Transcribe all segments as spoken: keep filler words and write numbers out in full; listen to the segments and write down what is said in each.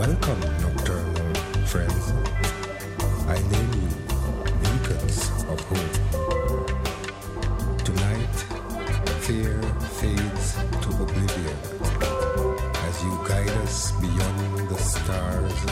Welcome, nocturnal friends. I name you beacons of hope. Tonight, fear fades to oblivion as you guide us beyond the stars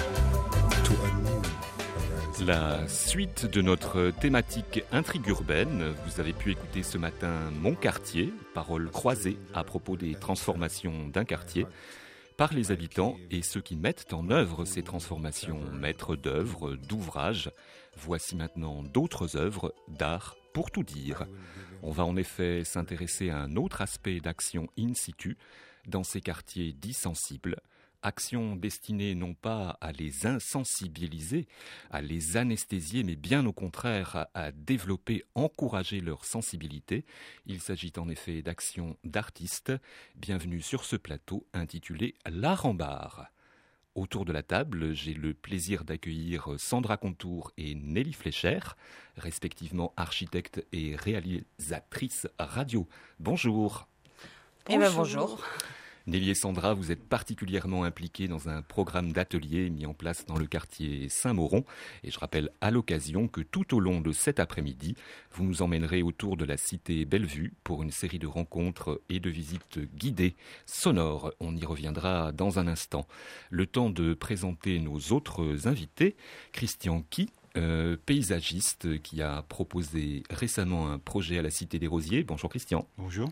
to a new horizon. La suite de notre thématique intrigue urbaine, vous avez pu écouter ce matin Mon quartier, paroles croisées à propos des transformations d'un quartier, par les habitants et ceux qui mettent en œuvre ces transformations, maîtres d'œuvres, d'ouvrages. Voici maintenant d'autres œuvres d'art pour tout dire. On va en effet s'intéresser à un autre aspect d'action in situ dans ces quartiers dits sensibles. Action destinée non pas à les insensibiliser, à les anesthésier, mais bien au contraire à, à développer, encourager leur sensibilité. Il s'agit en effet d'actions d'artistes. Bienvenue sur ce plateau intitulé La Rambarre. Autour de la table, j'ai le plaisir d'accueillir Sandra Contour et Nelly Fleischer, respectivement architecte et réalisatrice radio. Bonjour. Eh bien bonjour. Nelly et Sandra, vous êtes particulièrement impliqués dans un programme d'atelier mis en place dans le quartier Saint-Mauron. Et je rappelle à l'occasion que tout au long de cet après-midi, vous nous emmènerez autour de la cité Bellevue pour une série de rencontres et de visites guidées sonores. On y reviendra dans un instant. Le temps de présenter nos autres invités. Christian Qui, euh, paysagiste qui a proposé récemment un projet à la Cité des Rosiers. Bonjour Christian. Bonjour.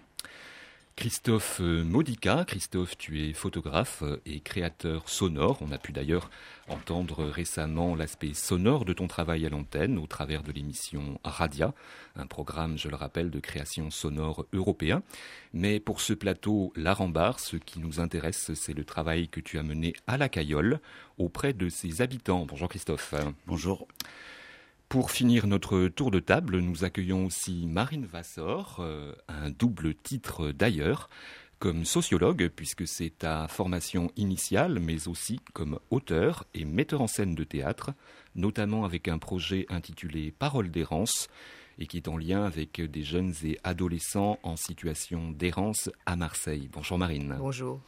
Christophe Modica. Christophe, tu es photographe et créateur sonore. On a pu d'ailleurs entendre récemment l'aspect sonore de ton travail à l'antenne au travers de l'émission Radia, un programme, je le rappelle, de création sonore européen. Mais pour ce plateau La Rambarre, ce qui nous intéresse, c'est le travail que tu as mené à la Cayolle auprès de ses habitants. Bonjour Christophe. Bonjour. Pour finir notre tour de table, nous accueillons aussi Marine Vassor, euh, un double titre d'ailleurs, comme sociologue, puisque c'est ta formation initiale, mais aussi comme auteur et metteur en scène de théâtre, notamment avec un projet intitulé Paroles d'errance, et qui est en lien avec des jeunes et adolescents en situation d'errance à Marseille. Bonjour Marine. Bonjour.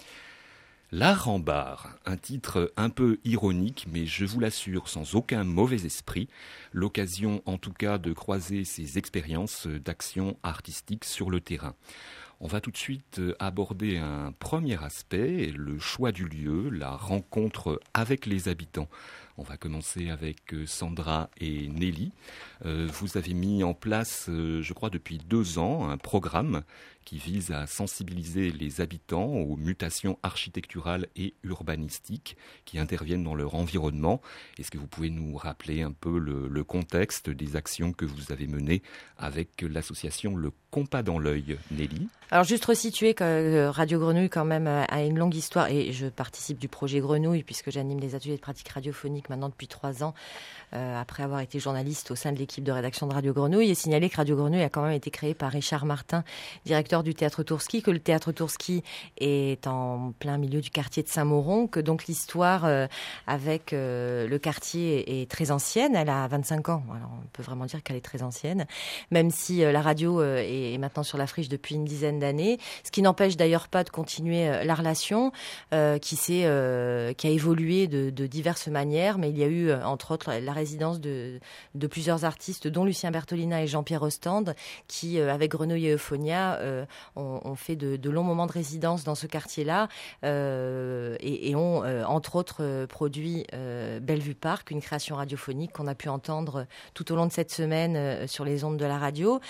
La Rambarre, un titre un peu ironique, mais je vous l'assure sans aucun mauvais esprit, l'occasion en tout cas de croiser ces expériences d'action artistique sur le terrain. On va tout de suite aborder un premier aspect, le choix du lieu, la rencontre avec les habitants. On va commencer avec Sandra et Nelly. Euh, vous avez mis en place, euh, je crois depuis deux ans, un programme qui vise à sensibiliser les habitants aux mutations architecturales et urbanistiques qui interviennent dans leur environnement. Est-ce que vous pouvez nous rappeler un peu le, le contexte des actions que vous avez menées avec l'association Le Compas dans l'œil, Nelly? Alors juste resituer que Radio Grenouille quand même a une longue histoire et je participe du projet Grenouille puisque j'anime des ateliers de pratique radiophonique maintenant depuis trois ans euh, après avoir été journaliste au sein de l'équipe de rédaction de Radio Grenouille et signaler que Radio Grenouille a quand même été créé par Richard Martin, directeur du Théâtre Tourski, que le Théâtre Tourski est en plein milieu du quartier de Saint-Mauron, que donc l'histoire euh, avec euh, le quartier est très ancienne, elle a vingt-cinq ans, alors on peut vraiment dire qu'elle est très ancienne, même si euh, la radio euh, est maintenant sur la friche depuis une dizaine d'années, ce qui n'empêche d'ailleurs pas de continuer euh, la relation euh, qui, s'est, euh, qui a évolué de, de diverses manières, mais il y a eu euh, entre autres la résidence de, de plusieurs artistes, dont Lucien Bertolina et Jean-Pierre Ostende, qui euh, avec Grenouille et Euphonia euh, ont, ont fait de, de longs moments de résidence dans ce quartier-là euh, et, et ont euh, entre autres euh, produit euh, Bellevue Park, une création radiophonique qu'on a pu entendre tout au long de cette semaine euh, sur les ondes de la radio.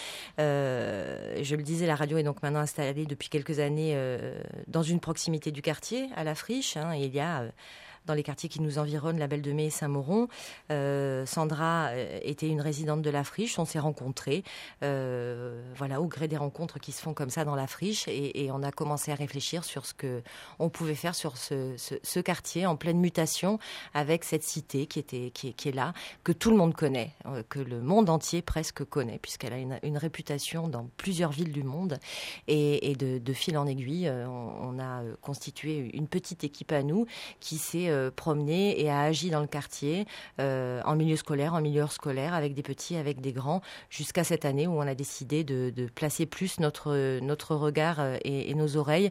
Euh, je le disais, la radio est donc maintenant installée depuis quelques années euh, dans une proximité du quartier, à la friche. Hein, et il y a euh, dans les quartiers qui nous environnent, la Belle de Mai et Saint-Mauron. Euh, Sandra euh, était une résidente de la friche, on s'est rencontrés, euh, voilà, au gré des rencontres qui se font comme ça dans la friche, et, et on a commencé à réfléchir sur ce que on pouvait faire sur ce, ce, ce quartier en pleine mutation, avec cette cité qui était, qui est, qui est là, que tout le monde connaît, euh, que le monde entier presque connaît, puisqu'elle a une, une réputation dans plusieurs villes du monde, et, et de, de fil en aiguille, euh, on, on a constitué une petite équipe à nous qui s'est euh, promené et a agi dans le quartier, euh, en milieu scolaire, en milieu hors scolaire, avec des petits, avec des grands, jusqu'à cette année où on a décidé de, de placer plus notre, notre regard et, et nos oreilles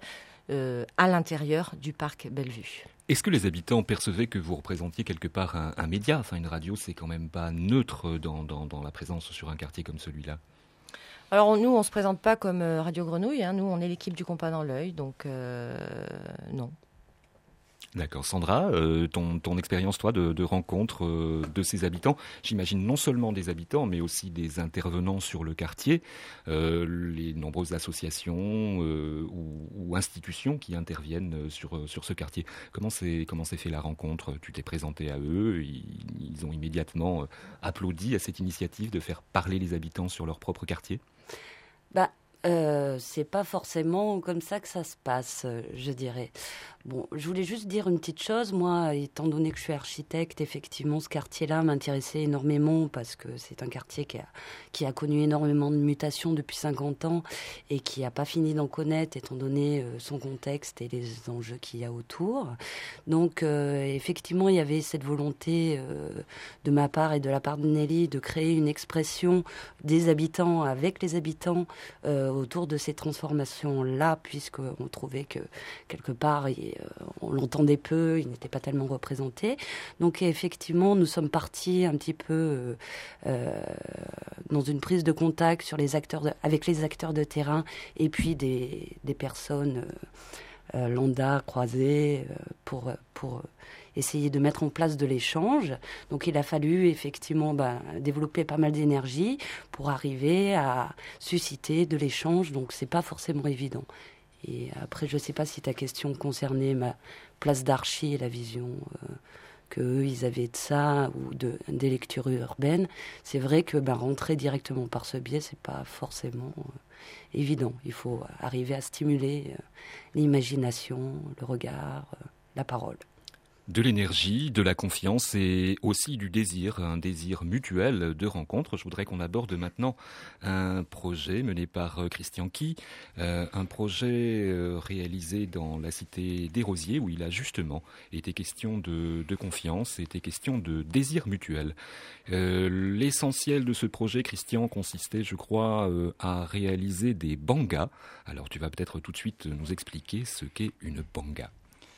euh, à l'intérieur du parc Bellevue. Est-ce que les habitants percevaient que vous représentiez quelque part un, un média ? Enfin, une radio, c'est quand même pas neutre dans, dans, dans la présence sur un quartier comme celui-là. Alors nous, on ne se présente pas comme Radio Grenouille, hein. Nous, on est l'équipe du Compas dans l'œil, donc euh, non. D'accord. Sandra, euh, ton, ton expérience, toi, de, de rencontre euh, de ces habitants, j'imagine non seulement des habitants, mais aussi des intervenants sur le quartier, euh, les nombreuses associations euh, ou, ou institutions qui interviennent sur, sur ce quartier. Comment s'est, comment s'est fait la rencontre ? Tu t'es présenté à eux, ils, ils ont immédiatement applaudi à cette initiative de faire parler les habitants sur leur propre quartier ? Bah, euh, c'est pas forcément comme ça que ça se passe, je dirais. Bon, je voulais juste dire une petite chose. Moi, étant donné que je suis architecte, effectivement, ce quartier-là m'intéressait énormément parce que c'est un quartier qui a, qui a connu énormément de mutations depuis cinquante ans et qui n'a pas fini d'en connaître, étant donné euh, son contexte et les enjeux qu'il y a autour. Donc, euh, effectivement, il y avait cette volonté euh, de ma part et de la part de Nelly de créer une expression des habitants avec les habitants euh, autour de ces transformations-là, puisqu'on trouvait que, quelque part, il on l'entendait peu, il n'était pas tellement représenté. Donc effectivement, nous sommes partis un petit peu euh, dans une prise de contact sur les acteurs de, avec les acteurs de terrain et puis des, des personnes euh, lambda croisées euh, pour, pour essayer de mettre en place de l'échange. Donc il a fallu effectivement bah, développer pas mal d'énergie pour arriver à susciter de l'échange. Donc c'est pas forcément évident. Et après, je ne sais pas si ta question concernait ma place d'archi et la vision euh, qu'eux, ils avaient de ça ou de, des lectures urbaines. C'est vrai que ben, rentrer directement par ce biais, ce n'est pas forcément euh, évident. Il faut arriver à stimuler euh, l'imagination, le regard, euh, la parole. De l'énergie, de la confiance et aussi du désir, un désir mutuel de rencontre. Je voudrais qu'on aborde maintenant un projet mené par Christian Key, euh, un projet euh, réalisé dans la cité des Rosiers où il a justement été question de, de confiance, été question de désir mutuel. Euh, l'essentiel de ce projet, Christian, consistait, je crois, euh, à réaliser des bangas. Alors tu vas peut-être tout de suite nous expliquer ce qu'est une banga.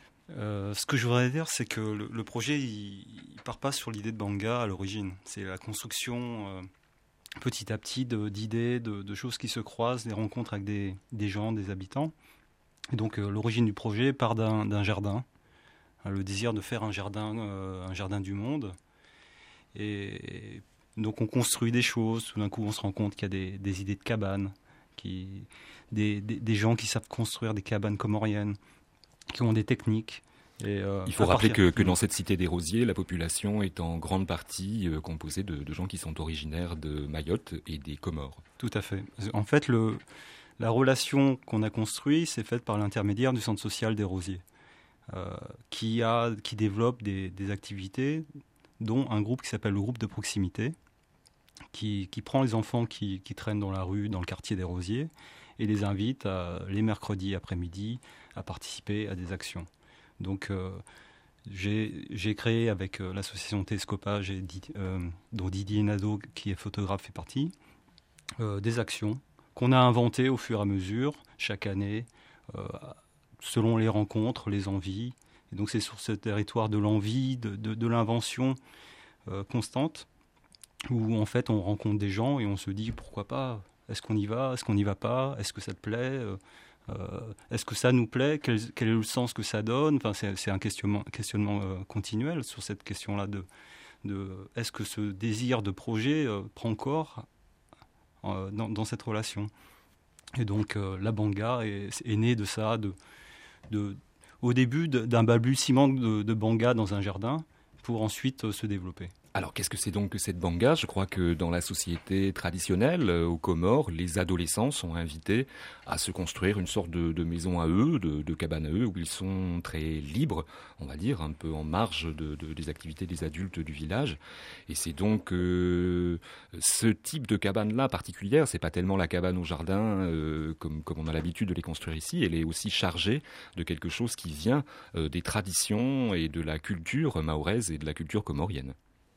Euh, ce que je voudrais dire, c'est que le, le projet, il ne part pas sur l'idée de banga à l'origine. C'est la construction euh, petit à petit de, d'idées, de, de choses qui se croisent, des rencontres avec des, des gens, des habitants. Et donc euh, l'origine du projet part d'un, d'un jardin, hein, le désir de faire un jardin, euh, un jardin du monde. Et donc on construit des choses, tout d'un coup on se rend compte qu'il y a des, des idées de cabanes, qui, des, des, des gens qui savent construire des cabanes comoriennes, qui ont des techniques. Et, euh, Il faut rappeler partir... que, que dans cette cité des Rosiers, la population est en grande partie euh, composée de, de gens qui sont originaires de Mayotte et des Comores. Tout à fait. En fait, le, la relation qu'on a construite, c'est faite par l'intermédiaire du centre social des Rosiers, euh, qui, a, qui développe des, des activités, dont un groupe qui s'appelle le groupe de proximité, qui, qui prend les enfants qui, qui traînent dans la rue, dans le quartier des Rosiers, et les invite à, les mercredis après-midi à participer à des actions. Donc euh, j'ai, j'ai créé avec euh, l'association Télescopage, et, euh, dont Didier Nadeau, qui est photographe, fait partie, euh, des actions qu'on a inventées au fur et à mesure, chaque année, euh, selon les rencontres, les envies. Et donc c'est sur ce territoire de l'envie, de, de, de l'invention euh, constante, où en fait on rencontre des gens et on se dit pourquoi pas. Est-ce qu'on y va ? Est-ce qu'on n'y va pas ? Est-ce que ça te plaît ? euh, Est-ce que ça nous plaît ? quel, quel est le sens que ça donne ? Enfin, c'est, c'est un questionnement, questionnement euh, continuel sur cette question-là de, de est-ce que ce désir de projet euh, prend corps euh, dans, dans cette relation ? Et donc euh, la banga est, est née de ça, de, de, au début de, d'un balbutiement de, de banga dans un jardin pour ensuite euh, se développer. Alors, qu'est-ce que c'est donc que cette banga ? Je crois que dans la société traditionnelle, euh, aux Comores, les adolescents sont invités à se construire une sorte de, de maison à eux, de, de cabane à eux, où ils sont très libres, on va dire, un peu en marge de, de, des activités des adultes du village. Et c'est donc euh, ce type de cabane-là particulière, c'est pas tellement la cabane au jardin euh, comme, comme on a l'habitude de les construire ici, elle est aussi chargée de quelque chose qui vient euh, des traditions et de la culture mahoraise et de la culture comorienne.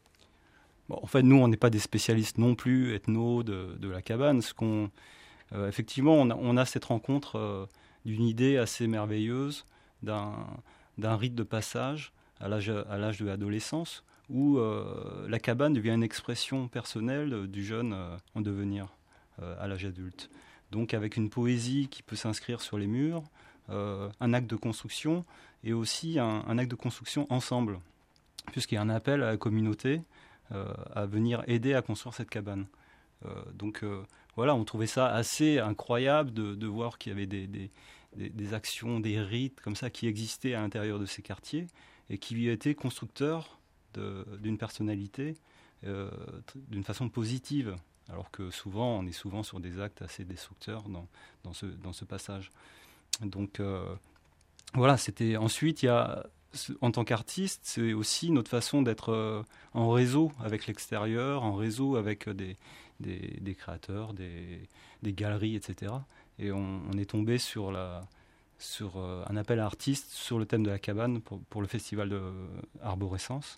Bon, en fait, nous, on n'est pas des spécialistes non plus ethno de, de la cabane. Ce qu'on, euh, effectivement, on a, on a cette rencontre euh, d'une idée assez merveilleuse d'un, d'un rite de passage à l'âge, à l'âge de l'adolescence, où euh, la cabane devient une expression personnelle du jeune euh, en devenir euh, à l'âge adulte. Donc avec une poésie qui peut s'inscrire sur les murs, euh, un acte de construction et aussi un, un acte de construction ensemble, puisqu'il y a un appel à la communauté euh, à venir aider à construire cette cabane. Euh, donc euh, voilà, on trouvait ça assez incroyable de, de voir qu'il y avait des, des, des, des actions, des rites comme ça qui existaient à l'intérieur de ces quartiers et qui étaient constructeurs de, d'une personnalité euh, d'une façon positive, alors que souvent, on est souvent sur des actes assez destructeurs dans, dans, ce, dans ce passage. Donc euh, voilà, c'était... Ensuite, il y a... En tant qu'artiste, c'est aussi notre façon d'être euh, en réseau avec l'extérieur, en réseau avec des, des, des créateurs, des, des galeries, et cetera. Et on, on est tombé sur, la, sur euh, un appel à artistes sur le thème de la cabane pour, pour le festival de Arborescence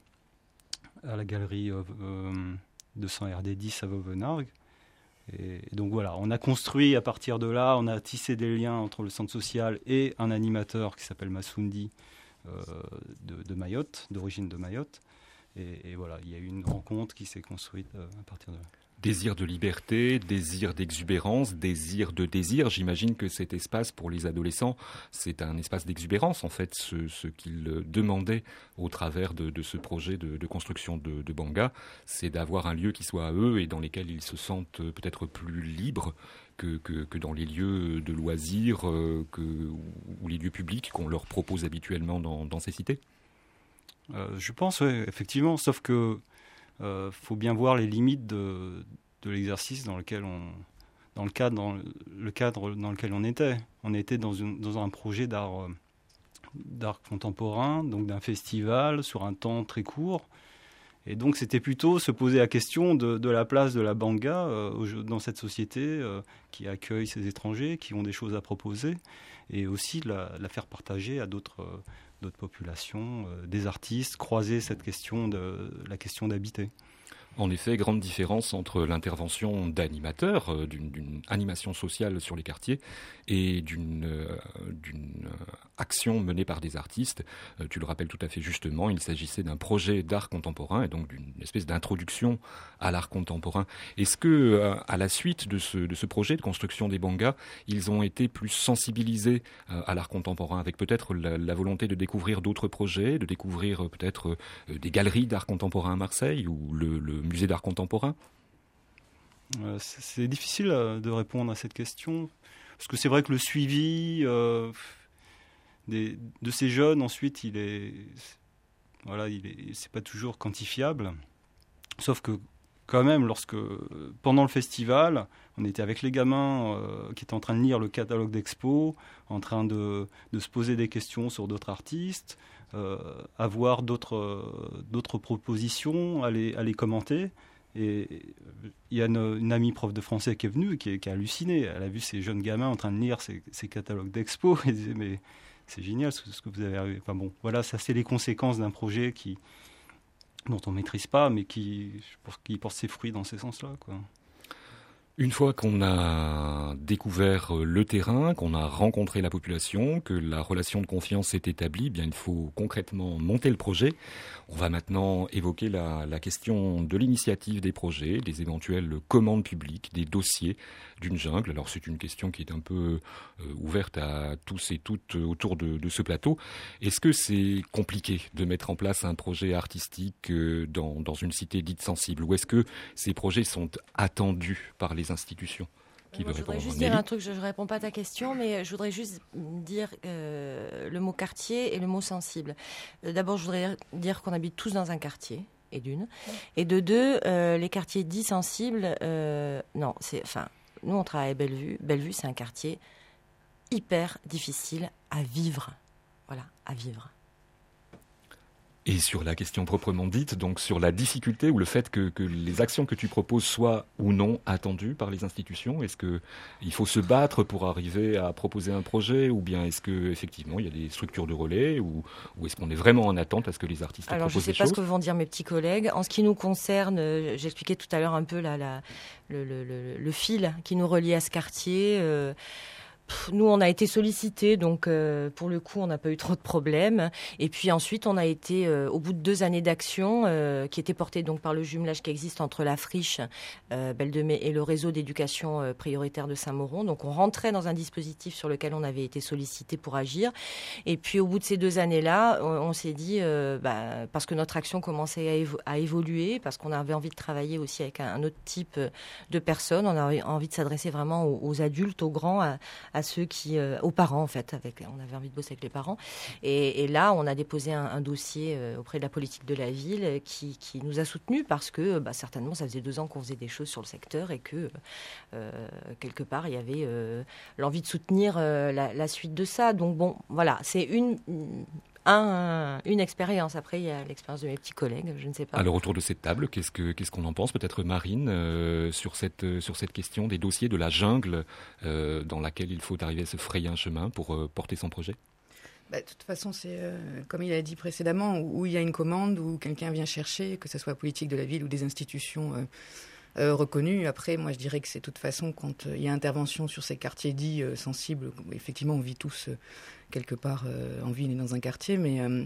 à la galerie euh, euh, deux cents R D dix à Vauvenargues. Et, et donc voilà, on a construit à partir de là, on a tissé des liens entre le centre social et un animateur qui s'appelle Massundi, Euh, de, de Mayotte, d'origine de Mayotte. Et, et voilà, il y a eu une rencontre qui s'est construite euh, à partir de là. Désir de liberté, désir d'exubérance, désir de désir. J'imagine que cet espace pour les adolescents, c'est un espace d'exubérance, en fait, ce, ce qu'ils demandaient au travers de, de ce projet de, de construction de, de Banga, c'est d'avoir un lieu qui soit à eux et dans lesquels ils se sentent peut-être plus libres que, que, que dans les lieux de loisirs euh, que, ou les lieux publics qu'on leur propose habituellement dans, dans ces cités. Euh, je pense, oui, effectivement, sauf que il euh, faut bien voir les limites de, de l'exercice dans lequel on, dans le cadre, dans le cadre dans lequel on était. On était dans, une, dans un projet d'art, euh, d'art contemporain, donc d'un festival sur un temps très court. Et donc c'était plutôt se poser la question de, de la place de la Banga euh, dans cette société euh, qui accueille ces étrangers, qui ont des choses à proposer, et aussi de la, la faire partager à d'autres. Euh, d'autres populations, euh, des artistes, croiser cette question de la question d'habiter. En effet, grande différence entre l'intervention d'animateurs, euh, d'une, d'une animation sociale sur les quartiers, et d'une, euh, d'une action menée par des artistes. Euh, tu le rappelles tout à fait justement, il s'agissait d'un projet d'art contemporain, et donc d'une espèce d'introduction à l'art contemporain. Est-ce que, euh, à la suite de ce, de ce projet de construction des Bangas, ils ont été plus sensibilisés euh, à l'art contemporain, avec peut-être la, la volonté de découvrir d'autres projets, de découvrir euh, peut-être euh, des galeries d'art contemporain à Marseille, ou le, le musée d'art contemporain? euh, c'est, c'est difficile euh, de répondre à cette question, parce que c'est vrai que le suivi euh, des, de ces jeunes, ensuite, il est, voilà, il est, c'est pas toujours quantifiable. Sauf que, quand même, lorsque, pendant le festival, on était avec les gamins euh, qui étaient en train de lire le catalogue d'expo, en train de, de se poser des questions sur d'autres artistes, euh, avoir d'autres, euh, d'autres propositions, à les, à les commenter. Et il y a une, une amie prof de français qui est venue et qui, qui a halluciné. Elle a vu ces jeunes gamins en train de lire ces, ces catalogues d'expo et disait mais c'est génial ce, ce que vous avez arrivé. Enfin bon, voilà, ça c'est les conséquences d'un projet qui, dont on ne maîtrise pas, mais qui, qui porte ses fruits dans ces sens-là, quoi. Une fois qu'on a découvert le terrain, qu'on a rencontré la population, que la relation de confiance s'est établie, bien il faut concrètement monter le projet. On va maintenant évoquer la, la question de l'initiative des projets, des éventuelles commandes publiques, des dossiers d'une jungle. Alors c'est une question qui est un peu euh, ouverte à tous et toutes autour de, de ce plateau. Est-ce que c'est compliqué de mettre en place un projet artistique euh, dans, dans une cité dite sensible, ou est-ce que ces projets sont attendus par les institutions? Qui Moi, veut je voudrais répondre? juste dire un truc, je ne réponds pas à ta question, mais je voudrais juste dire euh, le mot quartier et le mot sensible. Euh, d'abord, je voudrais dire qu'on habite tous dans un quartier, et d'une. Et de deux, euh, les quartiers dits sensibles, euh, non, c'est, enfin, nous on travaille à Bellevue. Bellevue, c'est un quartier hyper difficile à vivre. Voilà, à vivre. Et sur la question proprement dite, donc sur la difficulté ou le fait que, que les actions que tu proposes soient ou non attendues par les institutions, est-ce qu'il faut se battre pour arriver à proposer un projet, ou bien est-ce qu'effectivement il y a des structures de relais, ou, ou est-ce qu'on est vraiment en attente à ce que les artistes Alors, proposent des choses? Alors je ne sais pas ce que vont dire mes petits collègues. En ce qui nous concerne, euh, j'expliquais tout à l'heure un peu la, la, le, le, le, le fil qui nous relie à ce quartier. Euh, Nous, on a été sollicités, donc euh, pour le coup, on n'a pas eu trop de problèmes. Et puis ensuite, on a été, euh, au bout de deux années d'action, euh, qui étaient portées donc par le jumelage qui existe entre la Friche, euh, Belle de Mai et le réseau d'éducation euh, prioritaire de Saint-Mauron. Donc on rentrait dans un dispositif sur lequel on avait été sollicité pour agir. Et puis au bout de ces deux années-là, on, on s'est dit, euh, bah, parce que notre action commençait à, évo- à évoluer, parce qu'on avait envie de travailler aussi avec un, un autre type de personnes, on avait envie de s'adresser vraiment aux, aux adultes, aux grands, à, à ceux qui, euh, aux parents en fait, avec, on avait envie de bosser avec les parents. Et, et là, on a déposé un, un dossier euh, auprès de la politique de la ville qui, qui nous a soutenus parce que bah, certainement, ça faisait deux ans qu'on faisait des choses sur le secteur et que euh, quelque part, il y avait euh, l'envie de soutenir euh, la, la suite de ça. Donc bon, voilà, c'est une... Un, une expérience. Après, il y a l'expérience de mes petits collègues, je ne sais pas. Alors, autour de cette table, qu'est-ce, que, qu'est-ce qu'on en pense? Peut-être Marine, euh, sur, cette, sur cette question des dossiers de la jungle euh, dans laquelle il faut arriver à se frayer un chemin pour euh, porter son projet? Bah, de toute façon, c'est euh, comme il a dit précédemment, où, où il y a une commande, où quelqu'un vient chercher, que ce soit la politique de la ville ou des institutions euh, euh, reconnues. Après, moi, je dirais que c'est de toute façon, quand euh, il y a intervention sur ces quartiers dits euh, sensibles, effectivement, on vit tous... Euh, quelque part euh, en ville et dans un quartier, mais euh,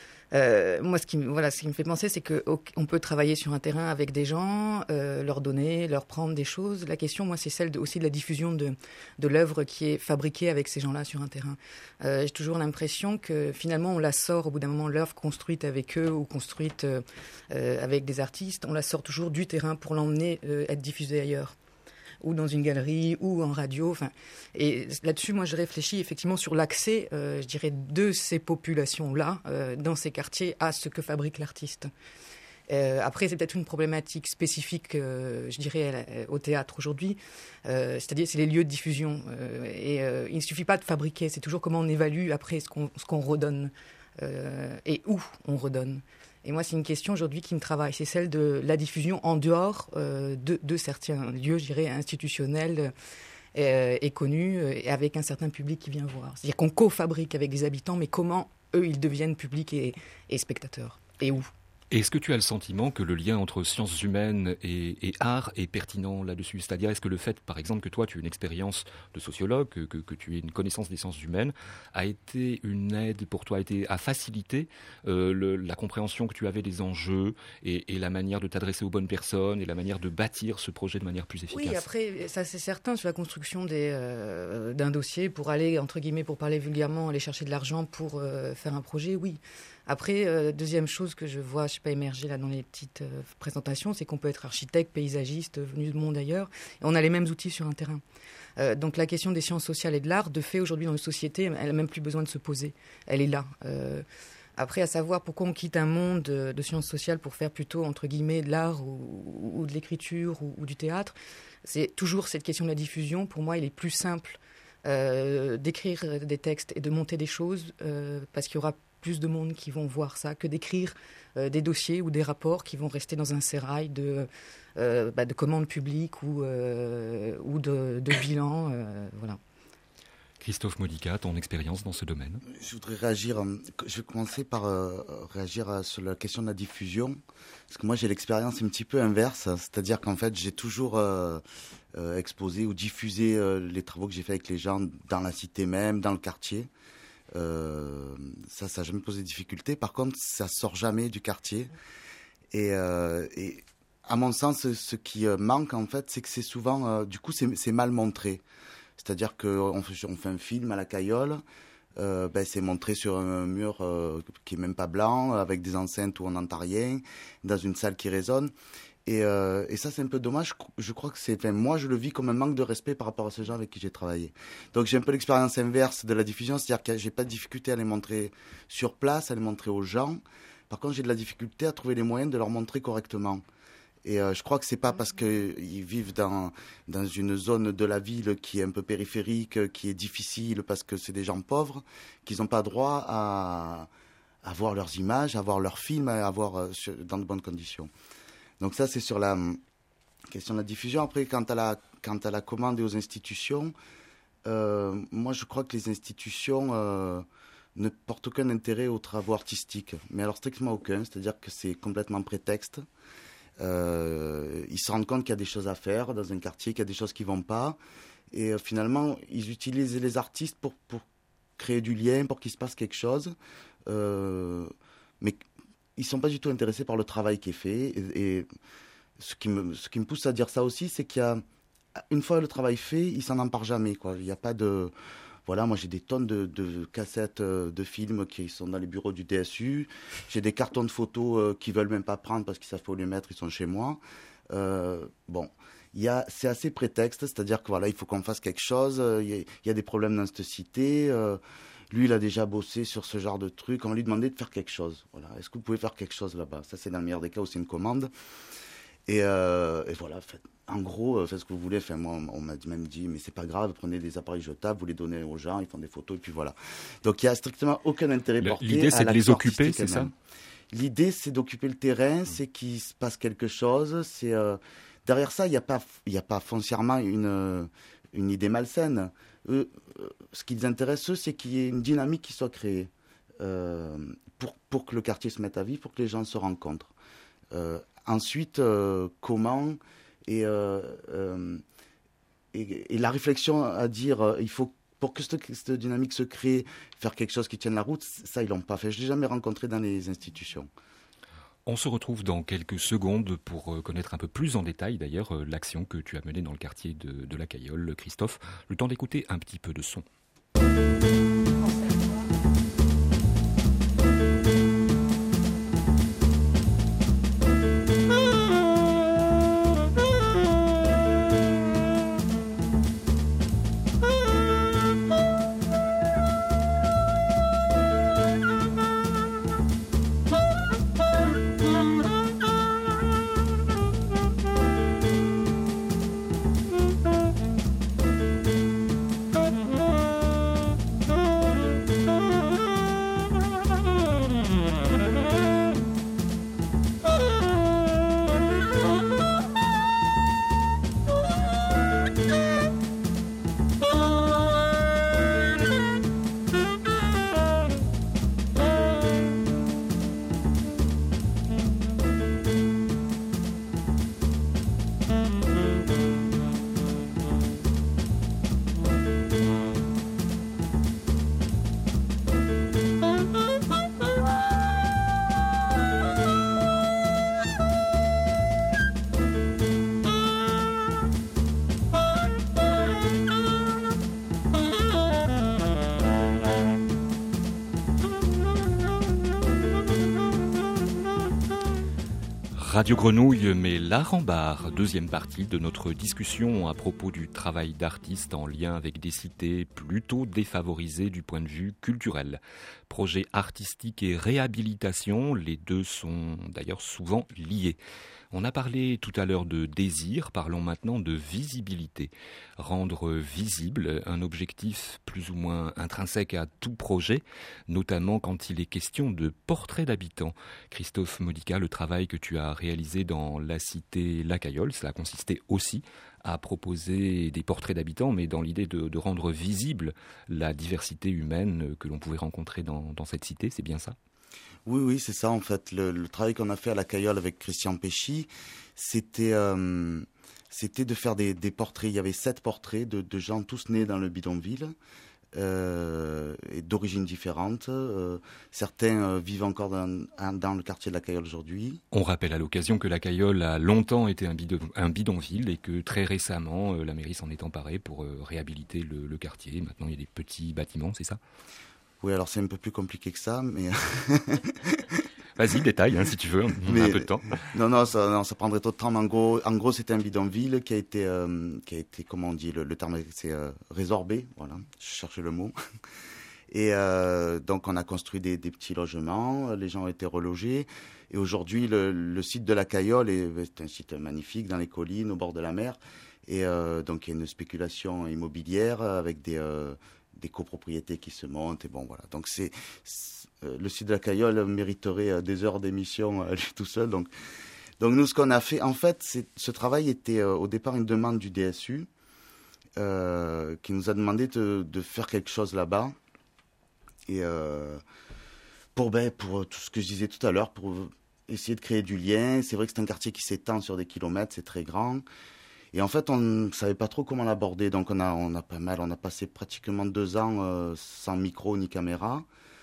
euh, moi, ce qui, voilà, ce qui me fait penser, c'est qu'on peut travailler sur un terrain avec des gens, euh, leur donner, leur prendre des choses. La question, moi, c'est celle de, aussi de la diffusion de, de l'œuvre qui est fabriquée avec ces gens-là sur un terrain. Euh, j'ai toujours l'impression que finalement, on la sort au bout d'un moment, l'œuvre construite avec eux ou construite euh, euh, avec des artistes, on la sort toujours du terrain pour l'emmener euh, être diffusée ailleurs, ou dans une galerie, ou en radio. Enfin, et là-dessus, moi, je réfléchis effectivement sur l'accès, euh, je dirais, de ces populations-là, euh, dans ces quartiers, à ce que fabrique l'artiste. Euh, après, c'est peut-être une problématique spécifique, euh, je dirais, au théâtre aujourd'hui. Euh, c'est-à-dire, c'est les lieux de diffusion. Euh, et euh, il ne suffit pas de fabriquer, c'est toujours comment on évalue après ce qu'on, ce qu'on redonne euh, et où on redonne. Et moi, c'est une question aujourd'hui qui me travaille. C'est celle de la diffusion en dehors euh, de, de certains lieux, je dirais, institutionnels euh, et connus, euh, et avec un certain public qui vient voir. C'est-à-dire qu'on co-fabrique avec des habitants, mais comment eux, ils deviennent publics et, et spectateurs. Et où ? Est-ce que tu as le sentiment que le lien entre sciences humaines et, et art est pertinent là-dessus? C'est-à-dire, est-ce que le fait, par exemple, que toi, tu aies une expérience de sociologue, que, que, que tu aies une connaissance des sciences humaines, a été une aide pour toi, a, été, a facilité euh, le, la compréhension que tu avais des enjeux et, et la manière de t'adresser aux bonnes personnes et la manière de bâtir ce projet de manière plus efficace? Oui, après, ça c'est certain, sur la construction des, euh, d'un dossier pour aller, entre guillemets, pour parler vulgairement, aller chercher de l'argent pour euh, faire un projet, oui. Après, euh, deuxième chose que je vois, je sais pas, émerger là dans les petites euh, présentations, c'est qu'on peut être architecte, paysagiste, venu du monde ailleurs, et on a les mêmes outils sur un terrain. Euh, donc la question des sciences sociales et de l'art, de fait, aujourd'hui dans nos sociétés, elle n'a même plus besoin de se poser. Elle est là. Euh, après, à savoir pourquoi on quitte un monde de, de sciences sociales pour faire plutôt, entre guillemets, de l'art ou, ou de l'écriture ou, ou du théâtre, c'est toujours cette question de la diffusion. Pour moi, il est plus simple euh, d'écrire des textes et de monter des choses euh, parce qu'il y aura plus de monde qui vont voir ça que d'écrire euh, des dossiers ou des rapports qui vont rester dans un sérail de, euh, bah, de commandes publiques ou, euh, ou de, de bilan. Euh, voilà. Christophe Modica, ton expérience dans ce domaine? Je voudrais réagir, je vais commencer par euh, réagir sur la question de la diffusion, parce que moi j'ai l'expérience un petit peu inverse, c'est-à-dire qu'en fait j'ai toujours euh, euh, exposé ou diffusé euh, les travaux que j'ai fait avec les gens dans la cité même, dans le quartier. Euh, ça, ça n'a jamais posé de difficulté. Par contre, ça sort jamais du quartier. Et, euh, et à mon sens, ce qui manque, en fait, c'est que c'est souvent, euh, du coup, c'est, c'est mal montré. C'est-à-dire qu'on fait, on fait un film à la Caillole, euh, ben, c'est montré sur un mur euh, qui est même pas blanc, avec des enceintes où on n'entend rien, dans une salle qui résonne. Et, euh, et ça, c'est un peu dommage. Je crois que c'est, enfin, moi, je le vis comme un manque de respect par rapport à ces gens avec qui j'ai travaillé. Donc, j'ai un peu l'expérience inverse de la diffusion, c'est-à-dire que j'ai pas de difficulté à les montrer sur place, à les montrer aux gens. Par contre, j'ai de la difficulté à trouver les moyens de leur montrer correctement. Et euh, je crois que c'est pas parce qu'ils vivent dans, dans une zone de la ville qui est un peu périphérique, qui est difficile, parce que c'est des gens pauvres, qu'ils n'ont pas droit à, à voir leurs images, à voir leurs films, à voir euh, dans de bonnes conditions. Donc ça, c'est sur la question de la diffusion. Après, quant à la, quant à la commande et aux institutions, euh, moi, je crois que les institutions euh, ne portent aucun intérêt aux travaux artistiques. Mais alors, strictement aucun. C'est-à-dire que c'est complètement prétexte. Euh, ils se rendent compte qu'il y a des choses à faire dans un quartier, qu'il y a des choses qui ne vont pas. Et euh, finalement, ils utilisent les artistes pour, pour créer du lien, pour qu'il se passe quelque chose. Euh, mais ils ne sont pas du tout intéressés par le travail qui est fait. Et, et ce, qui me, ce qui me pousse à dire ça aussi, c'est qu'il y a, une fois le travail fait, ils s'en emparent jamais, quoi. Il n'y a pas de... Voilà, moi j'ai des tonnes de, de cassettes de films qui sont dans les bureaux du D S U. J'ai des cartons de photos euh, qu'ils ne veulent même pas prendre parce qu'ils savent pas où les mettre, ils sont chez moi. Euh, bon, il y a, c'est assez prétexte, c'est-à-dire que voilà, il faut qu'on fasse quelque chose. Il y a, il y a des problèmes dans cette cité. Euh, lui, il a déjà bossé sur ce genre de truc. On va lui demander de faire quelque chose. Voilà, est-ce que vous pouvez faire quelque chose là-bas? Ça, c'est dans le meilleur des cas où c'est une commande. Et, euh, et voilà, faites, en gros, faites ce que vous voulez. Enfin, moi, on m'a même dit, mais c'est pas grave, prenez des appareils jetables, vous les donnez aux gens, ils font des photos, et puis voilà. Donc, il n'y a strictement aucun intérêt porté à l'idée, c'est de les occuper, c'est ça? L'idée, c'est d'occuper le terrain, mmh. c'est qu'il se passe quelque chose. C'est, euh, derrière ça, il n'y a pas, il n'y a pas foncièrement une, une idée malsaine. Eux, ce qui les intéresse, eux, c'est qu'il y ait une dynamique qui soit créée euh, pour, pour que le quartier se mette à vivre, pour que les gens se rencontrent. Euh, Ensuite, euh, comment et, euh, euh, et, et la réflexion à dire euh, il faut pour que cette, cette dynamique se crée, faire quelque chose qui tienne la route, ça ils l'ont pas fait. Je l'ai jamais rencontré dans les institutions. On se retrouve dans quelques secondes pour connaître un peu plus en détail d'ailleurs l'action que tu as menée dans le quartier de, de la Cayolle, Christophe. Le temps d'écouter un petit peu de son. Radio Grenouille met l'art en barre, deuxième partie de notre discussion à propos du travail d'artistes en lien avec des cités plutôt défavorisées du point de vue culturel. Projet artistique et réhabilitation, les deux sont d'ailleurs souvent liés. On a parlé tout à l'heure de désir, parlons maintenant de visibilité. Rendre visible un objectif plus ou moins intrinsèque à tout projet, notamment quand il est question de portraits d'habitants. Christophe Modica, le travail que tu as réalisé dans la cité La Cayolle, cela a consisté aussi à proposer des portraits d'habitants, mais dans l'idée de, de rendre visible la diversité humaine que l'on pouvait rencontrer dans, dans cette cité, c'est bien ça ? Oui, oui, c'est ça en fait. Le, le travail qu'on a fait à la Cayolle avec Christian Péchy, c'était, euh, c'était de faire des, des portraits. Il y avait sept portraits de, de gens tous nés dans le bidonville, euh, et d'origines différentes. Euh, certains euh, vivent encore dans, dans le quartier de la Cayolle aujourd'hui. On rappelle à l'occasion que la Cayolle a longtemps été un, bidon, un bidonville et que très récemment, euh, la mairie s'en est emparée pour euh, réhabiliter le, le quartier. Maintenant, il y a des petits bâtiments, c'est ça ? Oui, alors c'est un peu plus compliqué que ça, mais... Vas-y, détaille, hein, si tu veux, on mais, a un peu de temps. Non, non, ça, non, ça prendrait trop de temps. En gros, en gros c'était un bidonville qui a été, euh, qui a été comment on dit, le, le terme c'est euh, résorbé, voilà, je cherchais le mot. Et euh, donc on a construit des, des petits logements, les gens ont été relogés. Et aujourd'hui, le, le site de la Cayolle est, est un site magnifique dans les collines, au bord de la mer. Et euh, donc il y a une spéculation immobilière avec des... Euh, des copropriétés qui se montent et bon voilà, donc c'est, c'est euh, le site de la Cayolle mériterait euh, des heures d'émission à euh, lui tout seul. Donc donc nous, ce qu'on a fait en fait, c'est, ce travail était euh, au départ une demande du D S U euh, qui nous a demandé de, de faire quelque chose là-bas et euh, pour ben pour tout ce que je disais tout à l'heure, pour essayer de créer du lien. C'est vrai que c'est un quartier qui s'étend sur des kilomètres, c'est très grand. Et en fait, on ne savait pas trop comment l'aborder. Donc, on a, on a pas mal, on a passé pratiquement deux ans euh, sans micro ni caméra,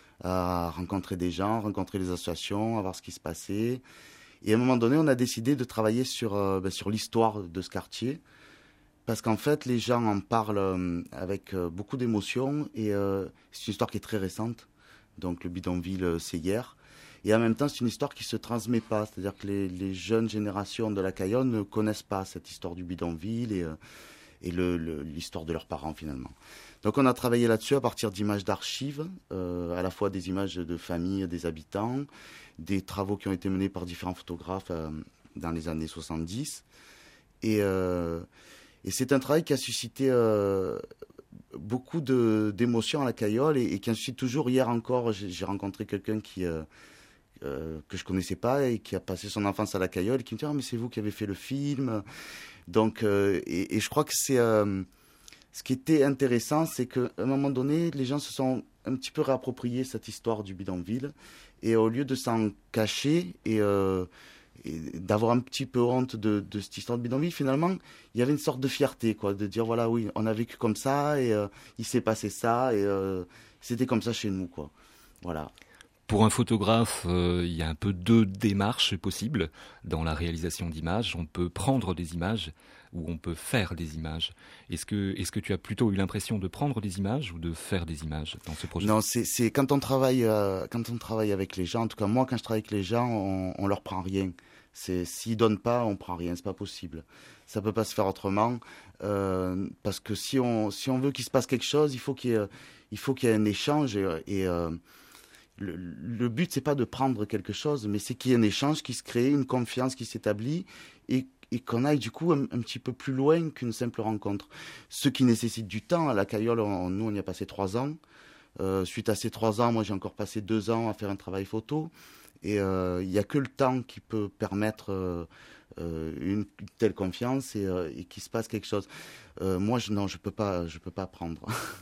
à rencontrer des gens, rencontrer les associations, à voir ce qui se passait. Et à un moment donné, on a décidé de travailler sur, euh, ben, sur l'histoire de ce quartier. Parce qu'en fait, les gens en parlent euh, avec euh, beaucoup d'émotion. Et euh, c'est une histoire qui est très récente. Donc, le bidonville, euh, c'est hier. Et en même temps, c'est une histoire qui ne se transmet pas. C'est-à-dire que les, les jeunes générations de la Caillonne ne connaissent pas cette histoire du bidonville et, euh, et le, le, l'histoire de leurs parents, finalement. Donc, on a travaillé là-dessus à partir d'images d'archives, euh, à la fois des images de famille, des habitants, des travaux qui ont été menés par différents photographes euh, dans les années soixante-dix. Et, euh, et c'est un travail qui a suscité euh, beaucoup de, d'émotions à la Caillole et, et qui en suscite toujours. Hier encore, j'ai, j'ai rencontré quelqu'un qui... Euh, Euh, que je connaissais pas et qui a passé son enfance à la Caillole et qui me dit ah, mais c'est vous qui avez fait le film. Donc euh, et, et je crois que c'est euh, ce qui était intéressant, c'est qu'à un moment donné les gens se sont un petit peu réappropriés cette histoire du bidonville et au lieu de s'en cacher et, euh, et d'avoir un petit peu honte de, de cette histoire de bidonville, finalement il y avait une sorte de fierté quoi, de dire voilà oui on a vécu comme ça et euh, il s'est passé ça et euh, c'était comme ça chez nous quoi. Voilà. Pour un photographe, euh, il y a un peu deux démarches possibles dans la réalisation d'images. On peut prendre des images ou on peut faire des images. Est-ce que, est-ce que tu as plutôt eu l'impression de prendre des images ou de faire des images dans ce projet ? Non, c'est, c'est quand on travaille, euh, quand on travaille avec les gens. En tout cas, moi, quand je travaille avec les gens, on, on leur prend rien. C'est, s'ils donnent pas, on prend rien. C'est pas possible. Ça peut pas se faire autrement. Euh, parce que si on, si on veut qu'il se passe quelque chose, il faut qu'il y ait, il faut qu'il y ait un échange et, et euh, Le, le but, c'est pas de prendre quelque chose, mais c'est qu'il y ait un échange qui se crée, une confiance qui s'établit et, et qu'on aille du coup un, un petit peu plus loin qu'une simple rencontre. Ce qui nécessite du temps. À la Caillole, on, nous, on y a passé trois ans. Euh, suite à ces trois ans, moi, j'ai encore passé deux ans à faire un travail photo. Et il euh, n'y a que le temps qui peut permettre euh, euh, une telle confiance et, euh, et qu'il se passe quelque chose. Euh, moi, je, non, je peux pas, je peux pas prendre.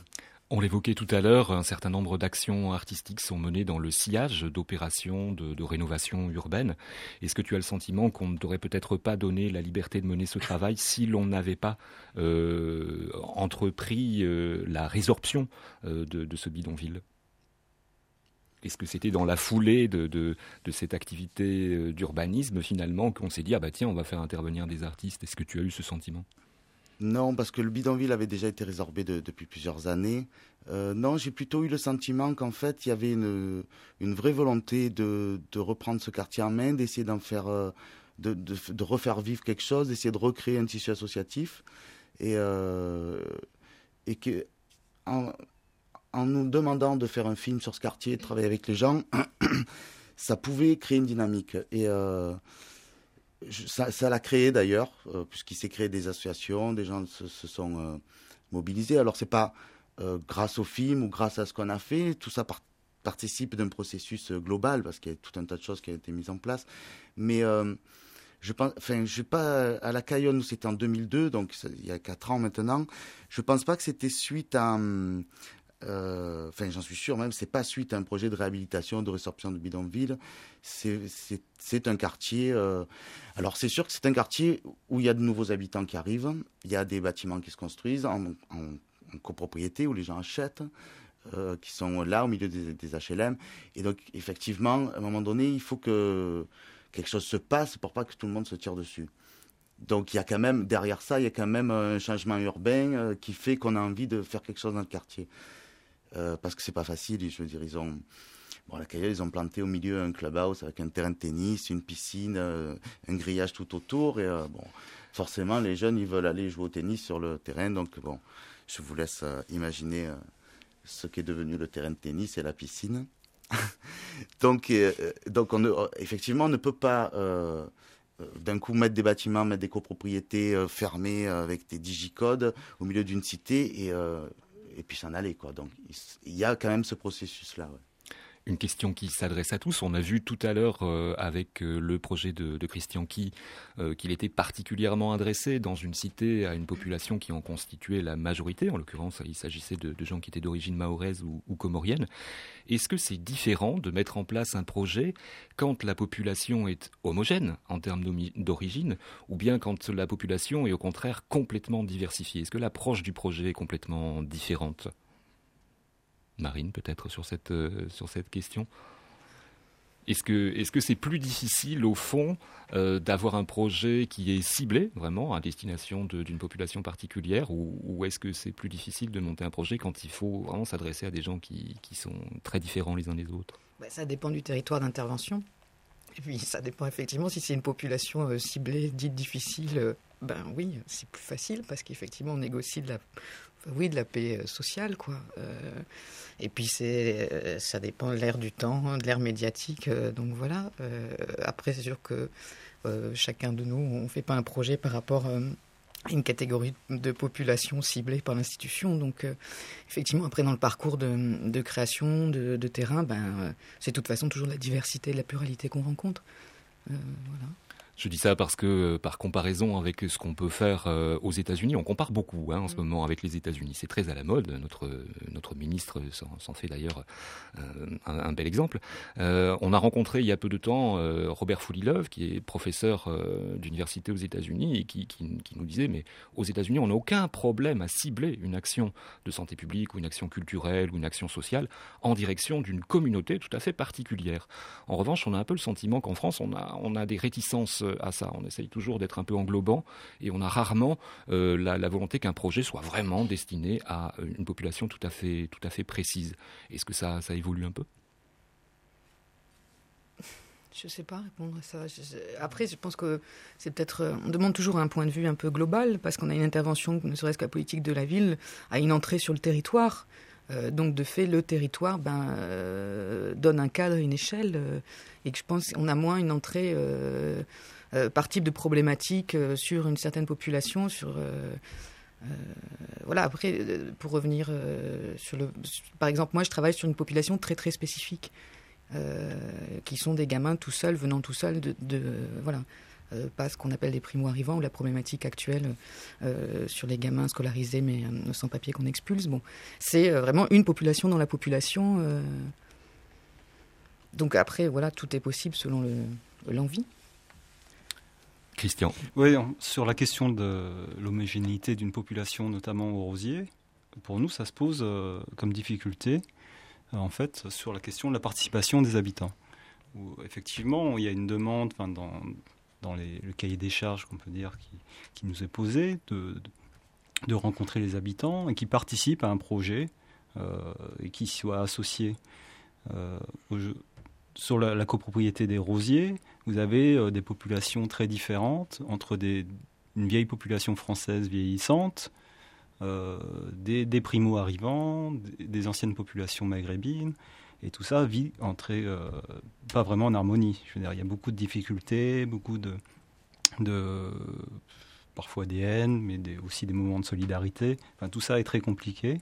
On l'évoquait tout à l'heure, un certain nombre d'actions artistiques sont menées dans le sillage d'opérations de, de rénovation urbaine. Est-ce que tu as le sentiment qu'on ne t'aurait peut-être pas donné la liberté de mener ce travail si l'on n'avait pas euh, entrepris euh, la résorption euh, de, de ce bidonville ? Est-ce que c'était dans la foulée de, de, de cette activité d'urbanisme finalement qu'on s'est dit « Ah bah tiens, on va faire intervenir des artistes ». Est-ce que tu as eu ce sentiment ? Non, parce que le bidonville avait déjà été résorbé de, depuis plusieurs années. Euh, non, j'ai plutôt eu le sentiment qu'en fait, il y avait une, une vraie volonté de, de reprendre ce quartier en main, d'essayer d'en faire, euh, de, de, de refaire vivre quelque chose, d'essayer de recréer un tissu associatif. Et, euh, et que, en, en nous demandant de faire un film sur ce quartier, de travailler avec les gens, ça pouvait créer une dynamique. Et... Euh, Ça, ça l'a créé d'ailleurs, euh, puisqu'il s'est créé des associations, des gens se, se sont euh, mobilisés. Alors c'est pas euh, grâce au film ou grâce à ce qu'on a fait, tout ça par- participe d'un processus euh, global, parce qu'il y a tout un tas de choses qui ont été mises en place. Mais euh, je pense, enfin, je sais pas, à la Caillonne, nous c'était en deux mille deux, donc il y a quatre ans maintenant. Je pense pas que c'était suite à... Hum, Euh, enfin, j'en suis sûr même, c'est pas suite à un projet de réhabilitation, de résorption de bidonville. C'est, c'est, c'est un quartier. Euh... Alors, c'est sûr que c'est un quartier où il y a de nouveaux habitants qui arrivent. Il y a des bâtiments qui se construisent en, en, en copropriété, où les gens achètent, euh, qui sont là au milieu des, des H L M. Et donc, effectivement, à un moment donné, il faut que quelque chose se passe pour pas que tout le monde se tire dessus. Donc, il y a quand même, derrière ça, il y a quand même un changement urbain euh, qui fait qu'on a envie de faire quelque chose dans le quartier. Euh, parce que c'est pas facile, je veux dire, ils ont, bon, à la Caillole, ils ont planté au milieu un clubhouse avec un terrain de tennis, une piscine, euh, un grillage tout autour, et euh, bon, forcément, les jeunes, ils veulent aller jouer au tennis sur le terrain, donc bon, je vous laisse euh, imaginer euh, ce qu'est devenu le terrain de tennis et la piscine. donc, euh, donc on ne, effectivement, on ne peut pas euh, d'un coup mettre des bâtiments, mettre des copropriétés euh, fermées euh, avec des digicodes au milieu d'une cité et euh, et puis s'en aller, quoi. Donc, il y a quand même ce processus-là, ouais. Une question qui s'adresse à tous. On a vu tout à l'heure euh, avec euh, le projet de, de Christian Key euh, qu'il était particulièrement adressé dans une cité à une population qui en constituait la majorité. En l'occurrence, il s'agissait de, de gens qui étaient d'origine mahoraise ou, ou comorienne. Est-ce que c'est différent de mettre en place un projet quand la population est homogène en termes d'origine ou bien quand la population est au contraire complètement diversifiée? Est-ce que l'approche du projet est complètement différente? Marine, peut-être, sur cette, euh, sur cette question. Est-ce que, est-ce que c'est plus difficile, au fond, euh, d'avoir un projet qui est ciblé, vraiment, à destination de, d'une population particulière, ou, ou est-ce que c'est plus difficile de monter un projet quand il faut vraiment s'adresser à des gens qui, qui sont très différents les uns des autres? Bah, ça dépend du territoire d'intervention. Et puis, ça dépend effectivement si c'est une population euh, ciblée, dite difficile. Euh, ben oui, c'est plus facile parce qu'effectivement, on négocie de la... Oui, de la paix sociale, quoi. Euh, et puis, c'est, euh, ça dépend de l'ère du temps, de l'ère médiatique. Euh, donc, voilà. Euh, après, c'est sûr que euh, chacun de nous, on ne fait pas un projet par rapport euh, à une catégorie de population ciblée par l'institution. Donc, euh, effectivement, après, dans le parcours de, de création, de, de terrain, ben, euh, c'est de toute façon toujours la diversité et la pluralité qu'on rencontre. Euh, voilà. Je dis ça parce que, par comparaison avec ce qu'on peut faire euh, aux États-Unis, on compare beaucoup hein, en ce moment avec les États-Unis. C'est très à la mode. Notre notre ministre s'en, s'en fait d'ailleurs euh, un, un bel exemple. Euh, on a rencontré il y a peu de temps euh, Robert Foulilove, qui est professeur euh, d'université aux États-Unis et qui, qui, qui nous disait mais aux États-Unis, on n'a aucun problème à cibler une action de santé publique ou une action culturelle ou une action sociale en direction d'une communauté tout à fait particulière. En revanche, on a un peu le sentiment qu'en France, on a on a des réticences à ça. On essaye toujours d'être un peu englobant et on a rarement euh, la, la volonté qu'un projet soit vraiment destiné à une population tout à fait, tout à fait précise. Est-ce que ça, ça évolue un peu? Je ne sais pas répondre à ça. Je, je, après, je pense que c'est peut-être... On demande toujours un point de vue un peu global parce qu'on a une intervention, ne serait-ce que la politique de la ville, à une entrée sur le territoire. Euh, donc, de fait, le territoire ben, euh, donne un cadre, une échelle. Euh, et que je pense qu'on a moins une entrée... Euh, Euh, par type de problématique euh, sur une certaine population, sur euh, euh, voilà. Après, euh, pour revenir euh, sur le, par exemple, moi, je travaille sur une population très très spécifique, euh, qui sont des gamins tout seuls, venant tout seuls de, de voilà, euh, pas ce qu'on appelle les primo-arrivants ou la problématique actuelle euh, sur les gamins scolarisés mais euh, sans papier qu'on expulse. Bon, c'est euh, vraiment une population dans la population. Euh, donc après, voilà, tout est possible selon le, l'envie. Christian. Oui, sur la question de l'homogénéité d'une population, notamment au Rosier, pour nous, ça se pose euh, comme difficulté, euh, en fait, sur la question de la participation des habitants. Où, effectivement, il y a une demande dans, dans les, le cahier des charges, qu'on peut dire, qui, qui nous est posé, de, de, de rencontrer les habitants et qui participent à un projet euh, et qui soient associés euh, au jeu. Sur la, la copropriété des Rosiers, vous avez euh, des populations très différentes, entre des, une vieille population française vieillissante, euh, des, des primo-arrivants, des, des anciennes populations maghrébines, et tout ça vit entré, euh, pas vraiment en harmonie. Je veux dire, il y a beaucoup de difficultés, beaucoup de, de parfois des haines, mais des, aussi des moments de solidarité. Enfin, tout ça est très compliqué.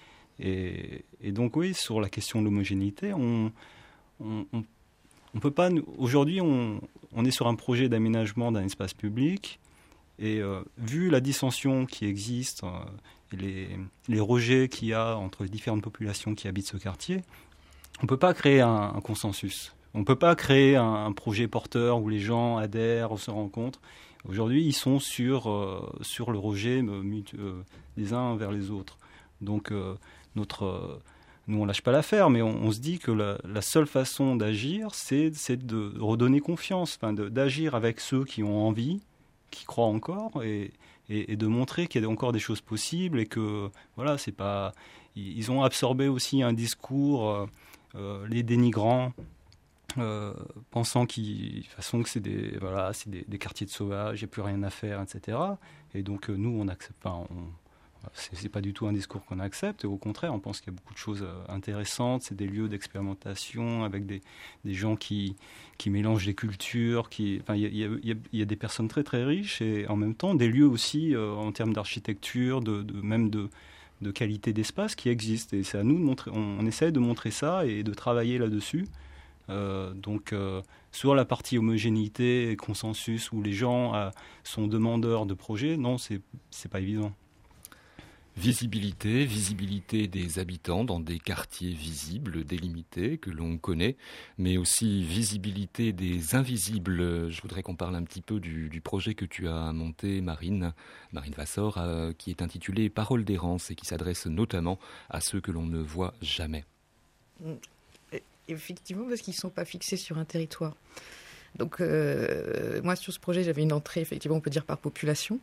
Et, et donc oui, sur la question de l'homogénéité, on On, on, on peut pas. Aujourd'hui, on, on est sur un projet d'aménagement d'un espace public, et euh, vu la dissension qui existe euh, et les, les rejets qu'il y a entre les différentes populations qui habitent ce quartier, on peut pas créer un, un consensus. On peut pas créer un, un projet porteur où les gens adhèrent, se rencontrent. Aujourd'hui, ils sont sur euh, sur le rejet euh, des uns vers les autres. Donc euh, notre euh, Nous, on ne lâche pas l'affaire, mais on, on se dit que la, la seule façon d'agir, c'est, c'est de redonner confiance, enfin de, d'agir avec ceux qui ont envie, qui croient encore, et, et, et de montrer qu'il y a encore des choses possibles et que, voilà, c'est pas... Ils ont absorbé aussi un discours, euh, euh, les dénigrants, euh, pensant qu'ils, de toute façon, que c'est des, voilà, c'est des, des quartiers de sauvages, il n'y a plus rien à faire, et cetera. Et donc, euh, nous, on accepte pas... On, C'est, c'est pas du tout un discours qu'on accepte, et au contraire, on pense qu'il y a beaucoup de choses intéressantes. C'est des lieux d'expérimentation avec des, des gens qui, qui mélangent les cultures. Qui, enfin, il y a, il y a, il y a des personnes très très riches, et en même temps des lieux aussi euh, en termes d'architecture, de, de, même de, de qualité d'espace qui existent. Et c'est à nous de montrer, on, on essaie de montrer ça et de travailler là-dessus. Euh, donc euh, sur la partie homogénéité et consensus où les gens euh, sont demandeurs de projets, non, c'est, c'est pas évident. Visibilité, visibilité des habitants dans des quartiers visibles, délimités, que l'on connaît, mais aussi visibilité des invisibles. Je voudrais qu'on parle un petit peu du, du projet que tu as monté, Marine, Marine Vassor, euh, qui est intitulé « Paroles d'errance » et qui s'adresse notamment à ceux que l'on ne voit jamais. Effectivement, parce qu'ils ne sont pas fixés sur un territoire. Donc, euh, moi, sur ce projet, j'avais une entrée, effectivement, on peut dire par population.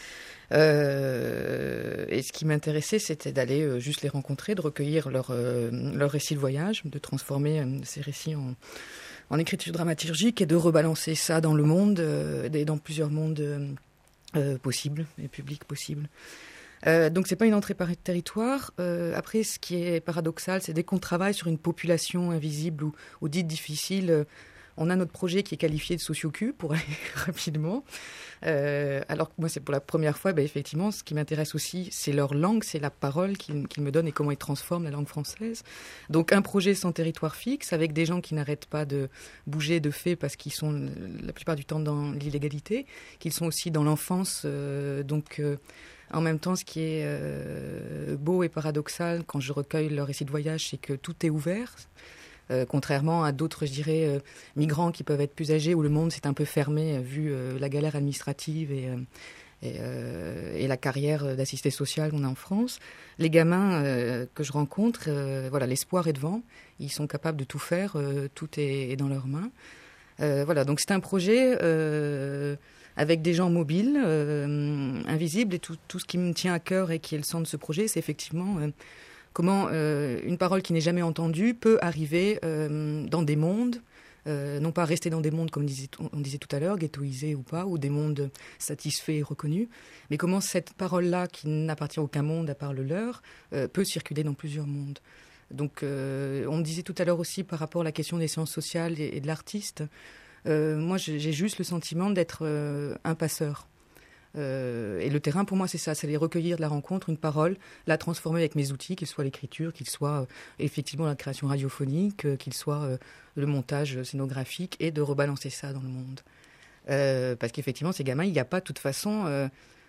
Euh, et ce qui m'intéressait, c'était d'aller euh, juste les rencontrer, de recueillir leur, euh, leur récit de voyage, de transformer euh, ces récits en, en écriture dramaturgique et de rebalancer ça dans le monde, euh, dans plusieurs mondes euh, euh, possibles et publics possibles. Euh, donc c'est pas une entrée par territoire. Euh, après, ce qui est paradoxal, c'est dès qu'on travaille sur une population invisible ou, ou dite difficile, euh, on a notre projet qui est qualifié de socio-cul, pour aller rapidement. Euh, alors que moi, c'est pour la première fois, ben, effectivement, ce qui m'intéresse aussi, c'est leur langue, c'est la parole qu'ils, qu'ils me donnent et comment ils transforment la langue française. Donc un projet sans territoire fixe, avec des gens qui n'arrêtent pas de bouger de fait parce qu'ils sont la plupart du temps dans l'illégalité, qu'ils sont aussi dans l'enfance. Euh, donc euh, en même temps, ce qui est euh, beau et paradoxal quand je recueille leur récit de voyage, c'est que tout est ouvert. Euh, contrairement à d'autres, je dirais, euh, migrants qui peuvent être plus âgés, où le monde s'est un peu fermé, euh, vu euh, la galère administrative et, euh, et, euh, et la carrière d'assisté social qu'on a en France. Les gamins euh, que je rencontre, euh, voilà, l'espoir est devant, ils sont capables de tout faire, euh, tout est, est dans leurs mains. Euh, voilà, donc c'est un projet euh, avec des gens mobiles, euh, invisibles, et tout, tout ce qui me tient à cœur et qui est le centre de ce projet, c'est effectivement... Euh, Comment euh, une parole qui n'est jamais entendue peut arriver euh, dans des mondes, euh, non pas rester dans des mondes, comme on disait, on disait tout à l'heure, ghettoisés ou pas, ou des mondes satisfaits et reconnus, mais comment cette parole-là, qui n'appartient à aucun monde à part le leur, euh, peut circuler dans plusieurs mondes. Donc euh, on me disait tout à l'heure aussi par rapport à la question des sciences sociales et, et de l'artiste, euh, moi j'ai, j'ai juste le sentiment d'être euh, un passeur. Euh, et le terrain, pour moi, c'est ça, c'est les recueillir de la rencontre, une parole, la transformer avec mes outils, qu'il soit l'écriture, qu'il soit euh, effectivement la création radiophonique, euh, qu'il soit euh, le montage scénographique, et de rebalancer ça dans le monde. Euh, parce qu'effectivement, ces gamins, il n'y a pas de toute façon, euh,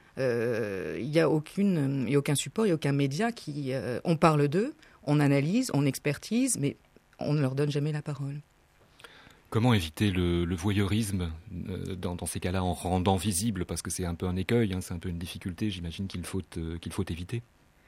euh, il n'y a aucune, il y a aucun support, il n'y a aucun média qui, euh, on parle d'eux, on analyse, on expertise, mais on ne leur donne jamais la parole. Comment éviter le, le voyeurisme euh, dans, dans ces cas-là en rendant visible, parce que c'est un peu un écueil, hein, c'est un peu une difficulté, j'imagine qu'il faut, euh, qu'il faut éviter.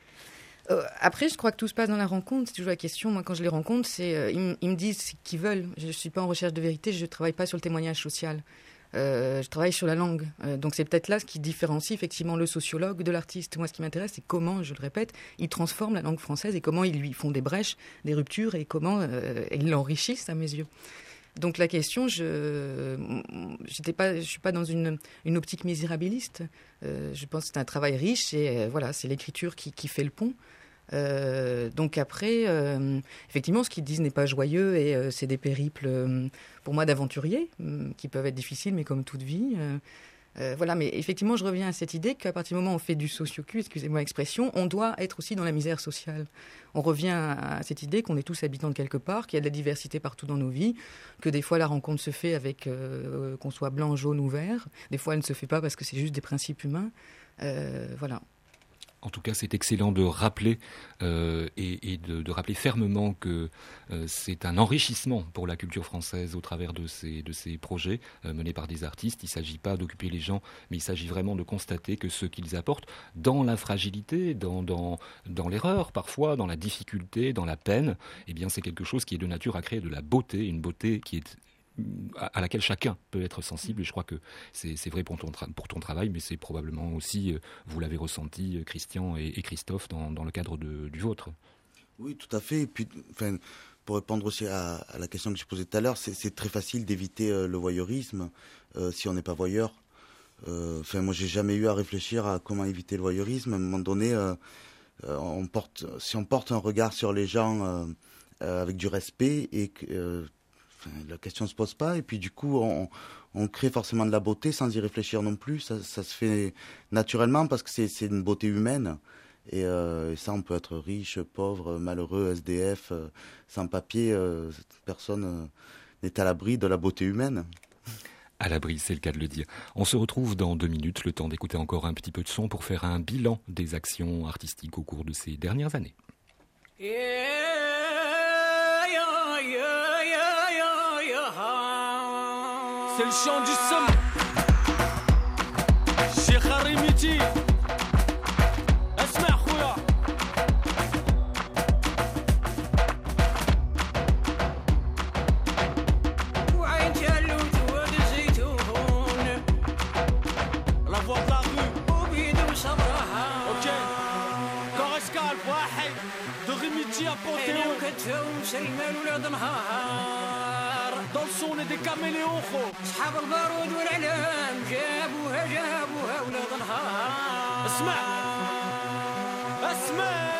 Euh, après, je crois que tout se passe dans la rencontre. C'est toujours la question. Moi, quand je les rencontre, c'est, euh, ils, ils me disent ce qu'ils veulent. Je ne suis pas en recherche de vérité, je ne travaille pas sur le témoignage social. Euh, je travaille sur la langue. Euh, donc c'est peut-être là ce qui différencie effectivement le sociologue de l'artiste. Moi, ce qui m'intéresse, c'est comment, je le répète, ils transforment la langue française et comment ils lui font des brèches, des ruptures et comment euh, ils l'enrichissent à mes yeux. Donc la question, je j'étais pas, je suis pas dans une, une optique misérabiliste. Euh, je pense que c'est un travail riche et euh, voilà, c'est l'écriture qui, qui fait le pont. Euh, donc après, euh, effectivement, ce qu'ils disent n'est pas joyeux et euh, c'est des périples, euh, pour moi, d'aventuriers euh, qui peuvent être difficiles, mais comme toute vie. Euh, Euh, voilà, mais effectivement, je reviens à cette idée qu'à partir du moment où on fait du socio-cul, excusez-moi l'expression, on doit être aussi dans la misère sociale. On revient à cette idée qu'on est tous habitants de quelque part, qu'il y a de la diversité partout dans nos vies, que des fois la rencontre se fait avec euh, qu'on soit blanc, jaune ou vert. Des fois, elle ne se fait pas parce que c'est juste des principes humains. Euh, voilà. En tout cas, c'est excellent de rappeler euh, et, et de, de rappeler fermement que euh, c'est un enrichissement pour la culture française au travers de ces, de ces projets euh, menés par des artistes. Il ne s'agit pas d'occuper les gens, mais il s'agit vraiment de constater que ce qu'ils apportent dans la fragilité, dans, dans, dans l'erreur parfois, dans la difficulté, dans la peine, eh bien, c'est quelque chose qui est de nature à créer de la beauté, une beauté qui est à laquelle chacun peut être sensible, et je crois que c'est, c'est vrai pour ton, tra- pour ton travail, mais c'est probablement aussi, euh, vous l'avez ressenti, Christian et, et Christophe, dans, dans le cadre de, du vôtre. Oui, tout à fait. Et puis, enfin, pour répondre aussi à, à la question que j'ai posée tout à l'heure, c'est, c'est très facile d'éviter euh, le voyeurisme euh, si on n'est pas voyeur. Euh, enfin, moi, j'ai jamais eu à réfléchir à comment éviter le voyeurisme. À un moment donné, euh, euh, on porte, si on porte un regard sur les gens euh, euh, avec du respect et que euh, la question ne se pose pas, et puis du coup on, on crée forcément de la beauté sans y réfléchir non plus, ça, ça se fait naturellement parce que c'est, c'est une beauté humaine, Et, euh, et ça, on peut être riche, pauvre, malheureux, S D F, euh, sans papier. Euh, personne euh, n'est à l'abri de la beauté humaine. À l'abri, c'est le cas de le dire. On se retrouve dans deux minutes, le temps d'écouter encore un petit peu de son pour faire un bilan des actions artistiques au cours de ces dernières années. C'est le chant du somme. Cheikh Harimiti. اسمع خويا. وعين جلوت ود الزيتون. La voix de la rue. وبيدو صبرها. Ok. Corps escale واحد. De Rimiti à Panthéon. كتفهم سلمان ولاد نهار. Dans le son et des caméléons خو. صحاب البارود والعلام جابوها جابوها ولاد نهار. اسمع. اسمع.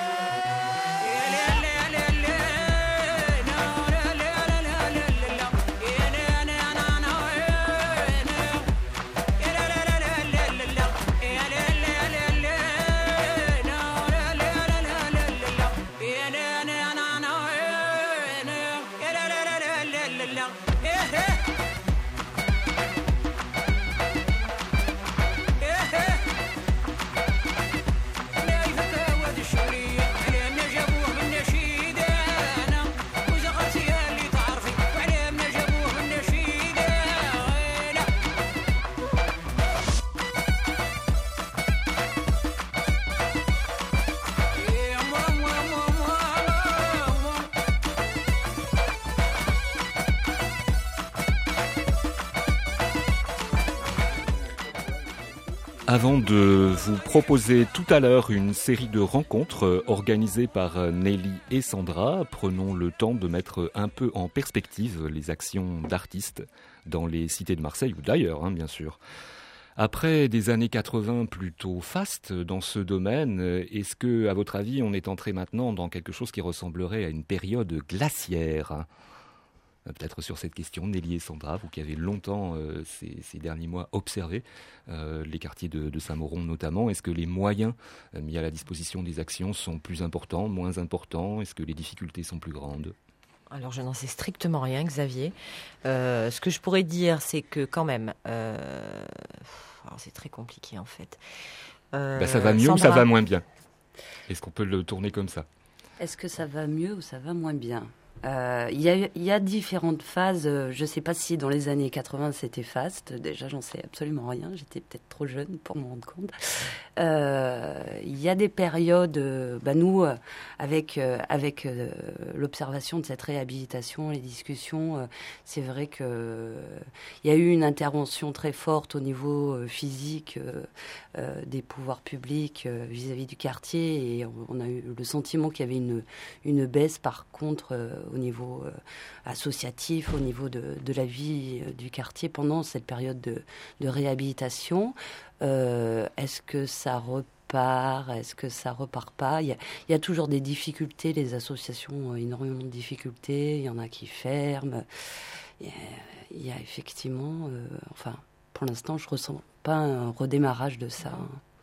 Avant de vous proposer tout à l'heure une série de rencontres organisées par Nelly et Sandra, prenons le temps de mettre un peu en perspective les actions d'artistes dans les cités de Marseille ou d'ailleurs, hein, bien sûr. Après des années quatre-vingts plutôt fastes dans ce domaine, est-ce que, à votre avis, on est entré maintenant dans quelque chose qui ressemblerait à une période glaciaire ? Peut-être sur cette question, Nelly et Sandra, vous qui avez longtemps, euh, ces, ces derniers mois, observé euh, les quartiers de, de Saint-Mauron notamment. Est-ce que les moyens euh, mis à la disposition des actions sont plus importants, moins importants ? Est-ce que les difficultés sont plus grandes ? Alors, je n'en sais strictement rien, Xavier. Euh, ce que je pourrais dire, c'est que quand même... Euh... Alors, c'est très compliqué, en fait. Euh, bah, ça va mieux Sandra... ou ça va moins bien ? Est-ce qu'on peut le tourner comme ça ? Est-ce que ça va mieux ou ça va moins bien ? Il euh, y, y a différentes phases. Je ne sais pas si dans les années quatre-vingts c'était faste. Déjà, j'en sais absolument rien. J'étais peut-être trop jeune pour m'en rendre compte. Il euh, y a des périodes. Euh, bah nous, euh, avec euh, avec euh, l'observation de cette réhabilitation, les discussions, euh, c'est vrai que euh, il y a eu une intervention très forte au niveau euh, physique euh, euh, des pouvoirs publics euh, vis-à-vis du quartier, et on, on a eu le sentiment qu'il y avait une une baisse par contre. Euh, au niveau euh, associatif, au niveau de, de la vie euh, du quartier pendant cette période de, de réhabilitation. Euh, est-ce que ça repart ? Est-ce que ça repart pas ? Il y a, il y a toujours des difficultés, les associations ont énormément de difficultés, il y en a qui ferment. Il y a, il y a effectivement, euh, enfin, pour l'instant, je ne ressens pas un redémarrage de ça.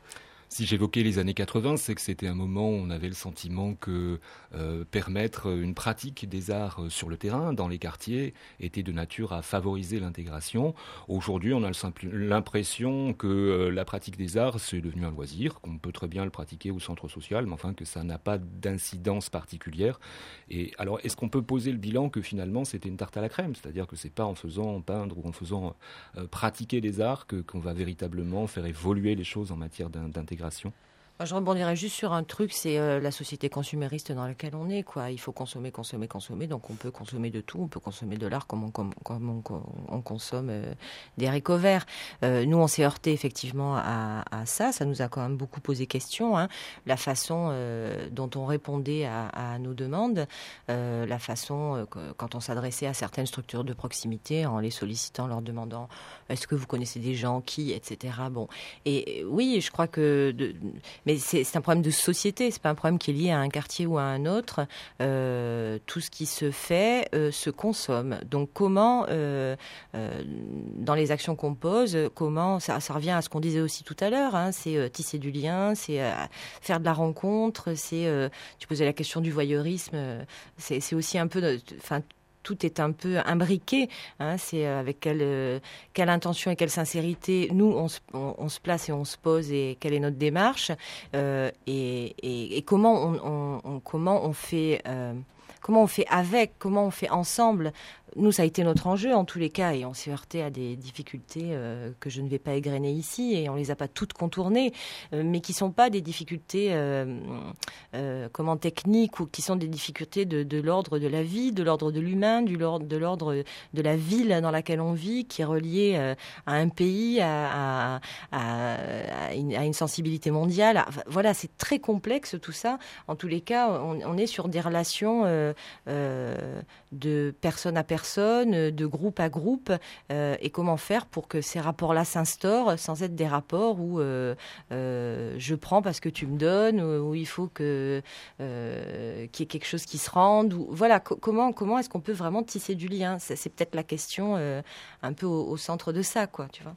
Si j'évoquais les années quatre-vingts, c'est que c'était un moment où on avait le sentiment que euh, permettre une pratique des arts sur le terrain, dans les quartiers, était de nature à favoriser l'intégration. Aujourd'hui, on a le l'impression que euh, la pratique des arts, c'est devenu un loisir, qu'on peut très bien le pratiquer au centre social, mais enfin que ça n'a pas d'incidence particulière. Et alors, est-ce qu'on peut poser le bilan que finalement c'était une tarte à la crème ? C'est-à-dire que c'est pas en faisant peindre ou en faisant euh, pratiquer des arts que, qu'on va véritablement faire évoluer les choses en matière d'intégration. Je rebondirais juste sur un truc, c'est euh, la société consumériste dans laquelle on est, quoi. Il faut consommer, consommer, consommer. Donc on peut consommer de tout. On peut consommer de l'art comme on, comme, comme on, on consomme euh, des haricots verts. Euh, nous, on s'est heurté effectivement à, à ça. Ça nous a quand même beaucoup posé question. Hein. La façon euh, dont on répondait à, à nos demandes, euh, la façon euh, que, quand on s'adressait à certaines structures de proximité en les sollicitant, leur demandant est-ce que vous connaissez des gens qui, et cetera. Bon, et oui, je crois que, de, mais mais c'est, c'est un problème de société, c'est pas un problème qui est lié à un quartier ou à un autre. Euh, tout ce qui se fait euh, se consomme. Donc comment, euh, euh, dans les actions qu'on pose, comment ça, ça revient à ce qu'on disait aussi tout à l'heure, hein, c'est euh, tisser du lien, c'est euh, faire de la rencontre, c'est, euh, tu posais la question du voyeurisme, euh, c'est, c'est aussi un peu, enfin, tout est un peu imbriqué, hein, c'est avec quelle, euh, quelle intention et quelle sincérité nous on se, on, on se place et on se pose et quelle est notre démarche euh, et, et, et comment on, on, on, comment on fait euh, comment on fait avec, comment on fait ensemble. Nous, ça a été notre enjeu en tous les cas et on s'est heurté à des difficultés euh, que je ne vais pas égrener ici et on les a pas toutes contournées, euh, mais qui sont pas des difficultés euh, euh, comment techniques ou qui sont des difficultés de, de l'ordre de la vie, de l'ordre de l'humain, du l'ordre, de l'ordre de la ville dans laquelle on vit, qui est reliée euh, à un pays, à, à, à, à, une, à une sensibilité mondiale. Enfin, voilà, c'est très complexe tout ça. En tous les cas, on, on est sur des relations euh, euh, de personne à personne, de groupe à groupe, euh, et comment faire pour que ces rapports-là s'instaurent sans être des rapports où euh, euh, je prends parce que tu me donnes, où, où il faut que euh, qu'il y ait quelque chose qui se rende. Ou, voilà, co- comment comment est-ce qu'on peut vraiment tisser du lien ? C'est, c'est peut-être la question euh, un peu au, au centre de ça, quoi, tu vois.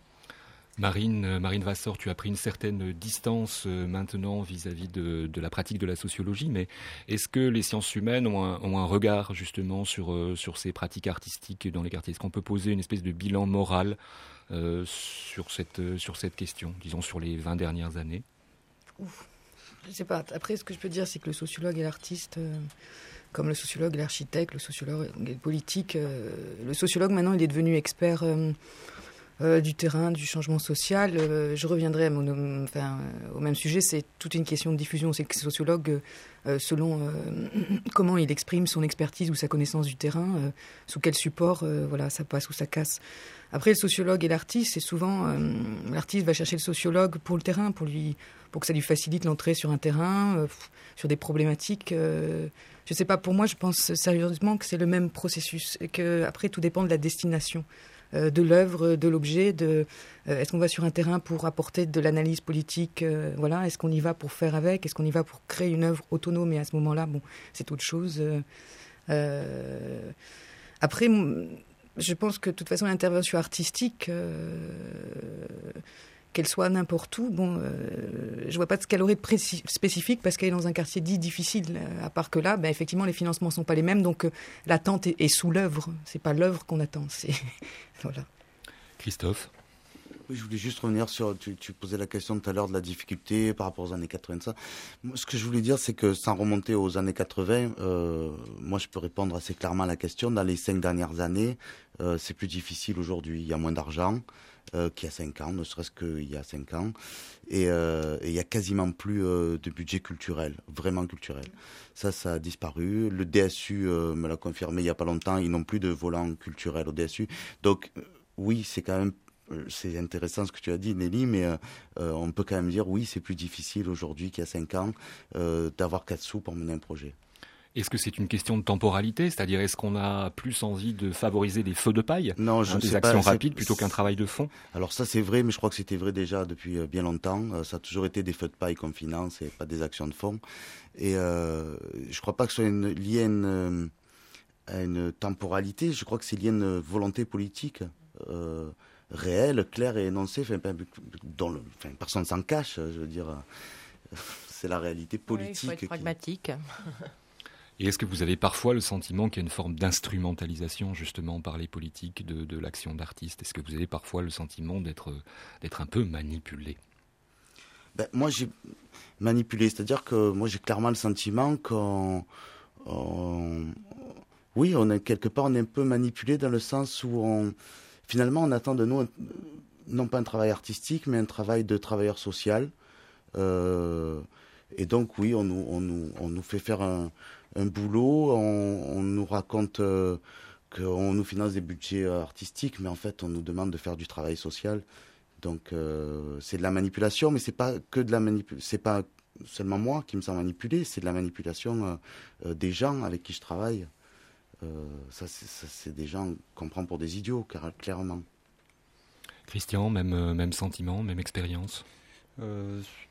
Marine, Marine Vassor, tu as pris une certaine distance maintenant vis-à-vis de, de la pratique de la sociologie, mais est-ce que les sciences humaines ont un, ont un regard justement sur, sur ces pratiques artistiques dans les quartiers ? Est-ce qu'on peut poser une espèce de bilan moral euh, sur, cette, sur cette question, disons sur les vingt dernières années ? Ouf. Je ne sais pas. Après, ce que je peux dire, c'est que le sociologue et l'artiste... Euh... comme le sociologue, l'architecte, le sociologue et le politique. Euh, le sociologue, maintenant, il est devenu expert euh, euh, du terrain, du changement social. Euh, je reviendrai à mon, enfin, au même sujet, c'est toute une question de diffusion. C'est que le sociologue, euh, selon euh, comment il exprime son expertise ou sa connaissance du terrain, euh, sous quel support, euh, voilà, ça passe ou ça casse. Après, le sociologue et l'artiste, c'est souvent... Euh, l'artiste va chercher le sociologue pour le terrain, pour, lui, pour que ça lui facilite l'entrée sur un terrain, euh, sur des problématiques... Euh, je ne sais pas, pour moi, je pense sérieusement que c'est le même processus. Et que, après, tout dépend de la destination euh, de l'œuvre, de l'objet. De, euh, est-ce qu'on va sur un terrain pour apporter de l'analyse politique euh, voilà, est-ce qu'on y va pour faire avec ? Est-ce qu'on y va pour créer une œuvre autonome ? Et à ce moment-là, bon, c'est autre chose. Euh, euh, après, je pense que de toute façon, l'intervention artistique... Euh, qu'elle soit n'importe où, bon, euh, je vois pas ce qu'elle aurait de précis, spécifique parce qu'elle est dans un quartier dit difficile. À part que là, ben, effectivement, les financements sont pas les mêmes, donc euh, l'attente est, est sous l'œuvre. C'est pas l'œuvre qu'on attend. C'est voilà. Christophe. Oui, je voulais juste revenir sur, tu, tu posais la question tout à l'heure de la difficulté par rapport aux années quatre-vingt. Moi, ce que je voulais dire, c'est que sans remonter aux années quatre-vingts, euh, moi je peux répondre assez clairement à la question. Dans les cinq dernières années, euh, c'est plus difficile aujourd'hui. Il y a moins d'argent euh, qu'il y a cinq ans, ne serait-ce qu'il y a cinq ans. Et, euh, et il y a quasiment plus euh, de budget culturel, vraiment culturel. Ça, ça a disparu. Le D S U euh, me l'a confirmé il n'y a pas longtemps. Ils n'ont plus de volant culturel au D S U. Donc, euh, oui, c'est quand même c'est intéressant ce que tu as dit, Nelly, mais euh, euh, on peut quand même dire, oui, c'est plus difficile aujourd'hui qu'il y a cinq ans euh, d'avoir quatre sous pour mener un projet. Est-ce que c'est une question de temporalité ? C'est-à-dire, est-ce qu'on a plus envie de favoriser des feux de paille, non, je hein, des sais actions pas, rapides plutôt qu'un travail de fond ? Alors ça, c'est vrai, mais je crois que c'était vrai déjà depuis bien longtemps. Ça a toujours été des feux de paille qu'on finance et pas des actions de fond. Et euh, je ne crois pas que ce soit une, lié à une, à une temporalité. Je crois que c'est lié à une volonté politique euh, réelle, claire et énoncée, enfin, dont le, enfin, personne s'en cache, je veux dire, c'est la réalité politique. Oui, il faut être pragmatique. Qui... Et est-ce que vous avez parfois le sentiment qu'il y a une forme d'instrumentalisation justement par les politiques de, de l'action d'artiste ? Est-ce que vous avez parfois le sentiment d'être, d'être un peu manipulé ? Ben, moi, j'ai manipulé, c'est-à-dire que moi, j'ai clairement le sentiment qu'on... On, oui, on est, quelque part, on est un peu manipulé dans le sens où on... Finalement, on attend de nous, un, non pas un travail artistique, mais un travail de travailleur social. Euh, et donc, oui, on nous, on nous, on nous fait faire un, un boulot, on, on nous raconte euh, qu'on nous finance des budgets artistiques, mais en fait, on nous demande de faire du travail social. Donc, euh, c'est de la manipulation, mais c'est pas que de la manipulation. C'est pas seulement moi qui me sens manipulé, c'est de la manipulation euh, des gens avec qui je travaille. Euh, ça, c'est, ça, c'est des gens qu'on prend pour des idiots, car, clairement. Christian, même, même sentiment, même expérience ? euh,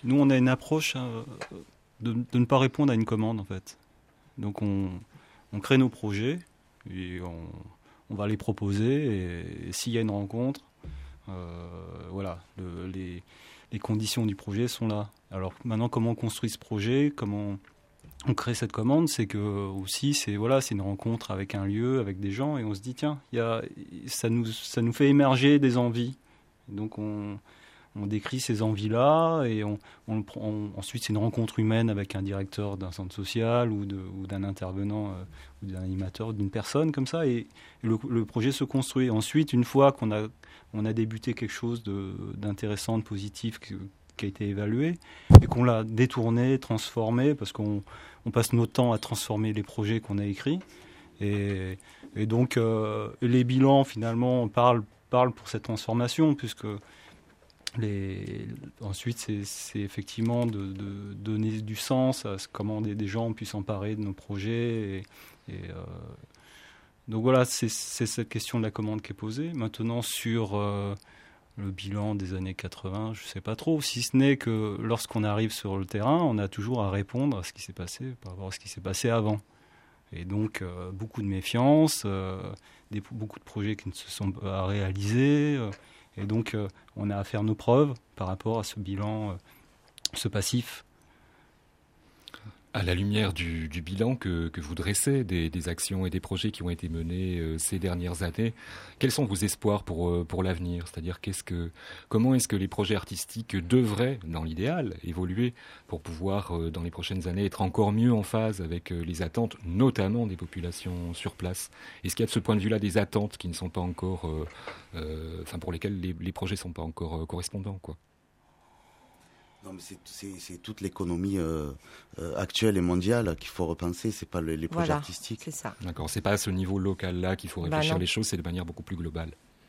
Nous, on a une approche euh, de, de ne pas répondre à une commande, en fait. Donc, on, on crée nos projets et on, on va les proposer. Et, et s'il y a une rencontre, euh, voilà, le, les, les conditions du projet sont là. Alors, maintenant, comment on construit ce projet, comment on crée cette commande, c'est que aussi, c'est, voilà, c'est une rencontre avec un lieu, avec des gens, et on se dit, tiens, y a, ça, nous, ça nous fait émerger des envies. Donc, on... On décrit ces envies-là et on, on, on, ensuite c'est une rencontre humaine avec un directeur d'un centre social ou, de, ou d'un intervenant euh, ou d'un animateur, d'une personne comme ça, et, et le, le projet se construit. Ensuite, une fois qu'on a, on a débuté quelque chose de, d'intéressant, de positif qui, qui a été évalué et qu'on l'a détourné, transformé, parce qu'on on passe notre temps à transformer les projets qu'on a écrits. Et, et donc euh, les bilans finalement parlent, parlent pour cette transformation, puisque Les, ensuite, c'est, c'est effectivement de, de donner du sens à ce, comment des, des gens puissent s'emparer de nos projets. Et, et, euh, donc voilà, c'est, c'est cette question de la commande qui est posée. Maintenant, sur euh, le bilan des années quatre-vingts, je ne sais pas trop, si ce n'est que lorsqu'on arrive sur le terrain, on a toujours à répondre à ce qui s'est passé par rapport à ce qui s'est passé avant. Et donc, euh, beaucoup de méfiance, euh, des, beaucoup de projets qui ne se sont pas réalisés. Euh, Et donc, euh, on a à faire nos preuves par rapport à ce bilan, euh, ce passif. À la lumière du, du bilan que, que vous dressez, des, des actions et des projets qui ont été menés euh, ces dernières années, quels sont vos espoirs pour, euh, pour l'avenir ? C'est-à-dire, qu'est-ce que, comment est-ce que les projets artistiques devraient, dans l'idéal, évoluer pour pouvoir, euh, dans les prochaines années, être encore mieux en phase avec euh, les attentes, notamment des populations sur place ? Est-ce qu'il y a de ce point de vue-là des attentes qui ne sont pas encore, euh, euh, enfin pour lesquelles les, les projets ne sont pas encore euh, correspondants, quoi ? Non, mais c'est, c'est, c'est toute l'économie euh, euh, actuelle et mondiale qu'il faut repenser, c'est pas le, les projets voilà, artistiques. C'est ça. D'accord, c'est pas à ce niveau local-là qu'il faut réfléchir bah les choses, c'est de manière beaucoup plus globale.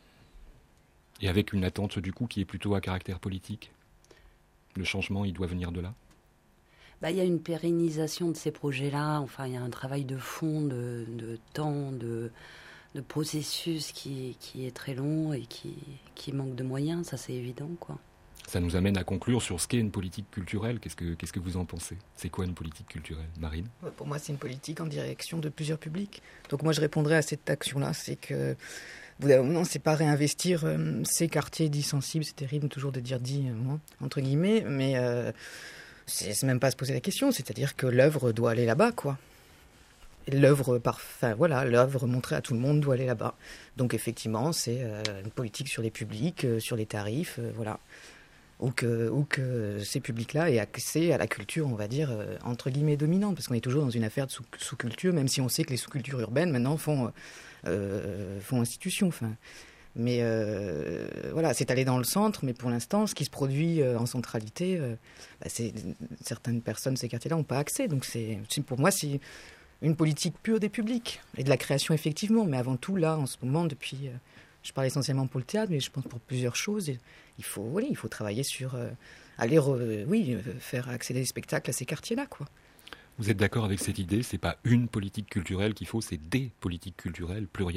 Et avec une attente du coup qui est plutôt à caractère politique. Le changement, il doit venir de là. Bah, il y a une pérennisation de ces projets-là, enfin il y a un travail de fond, de, de temps, de, de processus qui, qui est très long et qui, qui manque de moyens, ça c'est évident, quoi. Ça nous amène à conclure sur ce qu'est une politique culturelle. Qu'est-ce que, qu'est-ce que vous en pensez ? C'est quoi une politique culturelle, Marine ? Pour moi, c'est une politique en direction de plusieurs publics. Donc moi, je répondrais à cette action-là, c'est que non, c'est pas réinvestir euh, ces quartiers dits sensibles, c'est terrible toujours de dire dit, euh, moi, entre guillemets, mais euh, c'est, c'est même pas se poser la question, c'est-à-dire que l'œuvre doit aller là-bas, quoi. Et l'œuvre, enfin voilà, l'œuvre montrée à tout le monde doit aller là-bas. Donc effectivement, c'est euh, une politique sur les publics, euh, sur les tarifs, euh, voilà. Ou que, ou que ces publics-là aient accès à la culture, on va dire, euh, entre guillemets, dominante. Parce qu'on est toujours dans une affaire de sous- sous-culture, même si on sait que les sous-cultures urbaines, maintenant, font, euh, font institution. Fin. Mais euh, voilà, c'est allé dans le centre, mais pour l'instant, ce qui se produit euh, en centralité, euh, bah, c'est, certaines personnes de ces quartiers-là n'ont pas accès. Donc c'est, c'est, pour moi, c'est une politique pure des publics. Et de la création, effectivement. Mais avant tout, là, en ce moment, depuis... Euh, je parle essentiellement pour le théâtre, mais je pense pour plusieurs choses. Il faut, oui, il faut travailler sur... Euh, aller, re, oui, faire accéder les spectacles à ces quartiers-là, quoi. Vous êtes d'accord avec cette idée ? C'est pas une politique culturelle qu'il faut, c'est des politiques culturelles plurielles ?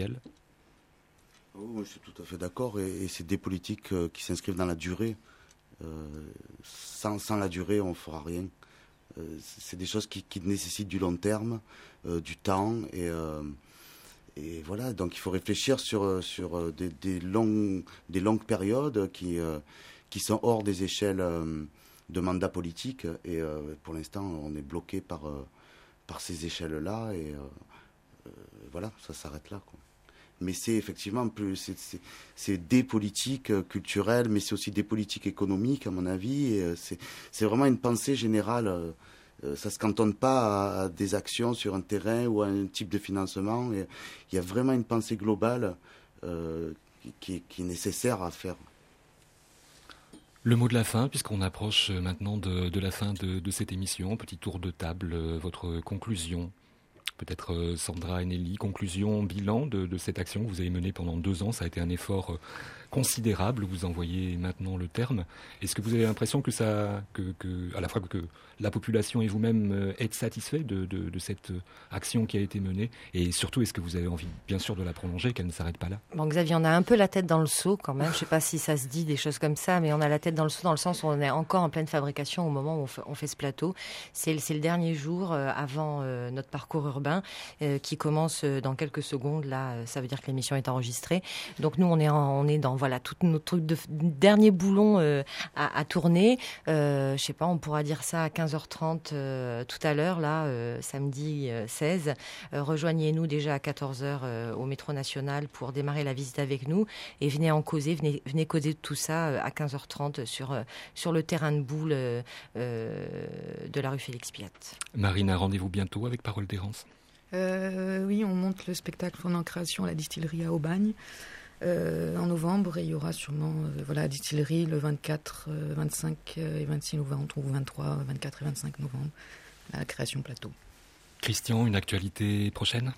Oh, je suis tout à fait d'accord. Et, et c'est des politiques euh, qui s'inscrivent dans la durée. Euh, sans, sans la durée, on ne fera rien. Euh, c'est des choses qui, qui nécessitent du long terme, euh, du temps et... Euh, Et voilà, donc il faut réfléchir sur, sur des, des, longues, des longues périodes qui, euh, qui sont hors des échelles euh, de mandat politique. Et euh, pour l'instant, on est bloqué par, euh, par ces échelles-là. Et euh, euh, voilà, ça s'arrête là, quoi. Mais c'est effectivement plus, c'est, c'est, c'est des politiques culturelles, mais c'est aussi des politiques économiques, à mon avis. Et c'est, c'est vraiment une pensée générale. Euh, Ça ne se cantonne pas à des actions sur un terrain ou à un type de financement. Et il y a vraiment une pensée globale euh, qui, qui est nécessaire à faire. Le mot de la fin, puisqu'on approche maintenant de, de la fin de, de cette émission. Petit tour de table, euh, votre conclusion. Peut-être euh, Sandra et Nelly, conclusion, bilan de, de cette action que vous avez menée pendant deux ans. Ça a été un effort euh, considérable, vous envoyez maintenant le terme. Est-ce que vous avez l'impression que ça, que, que à la fois que la population et vous-même êtes satisfaits de, de, de cette action qui a été menée, et surtout est-ce que vous avez envie bien sûr de la prolonger, qu'elle ne s'arrête pas là? Bon, Xavier, on a un peu la tête dans le seau quand même. Je ne sais pas si ça se dit des choses comme ça, mais on a la tête dans le seau dans le sens où on est encore en pleine fabrication au moment où on fait, on fait ce plateau. C'est, c'est le dernier jour euh, avant euh, notre parcours urbain euh, qui commence euh, dans quelques secondes. Là, euh, ça veut dire que l'émission est enregistrée. Donc nous, on est, en, on est dans voilà tout notre truc de dernier boulon euh, à, à tourner. Euh, je sais pas, on pourra dire ça à quinze heures trente euh, tout à l'heure, là, euh, samedi euh, seize. Euh, rejoignez-nous déjà à quatorze heures euh, au métro national pour démarrer la visite avec nous et venez en causer, venez, venez causer de tout ça euh, à quinze heures trente sur, euh, sur le terrain de boule euh, euh, de la rue Félix Piat. Marine, un rendez-vous bientôt avec Parole d'Errance. Euh, oui, on monte le spectacle Fondant Création à la distillerie à Aubagne euh, en novembre, et il y aura sûrement euh, voilà, la distillerie le vingt-quatre, euh, vingt-cinq et vingt-six novembre, ou vingt-trois, vingt-quatre et vingt-cinq novembre, à la Création Plateau. Christian, une actualité prochaine?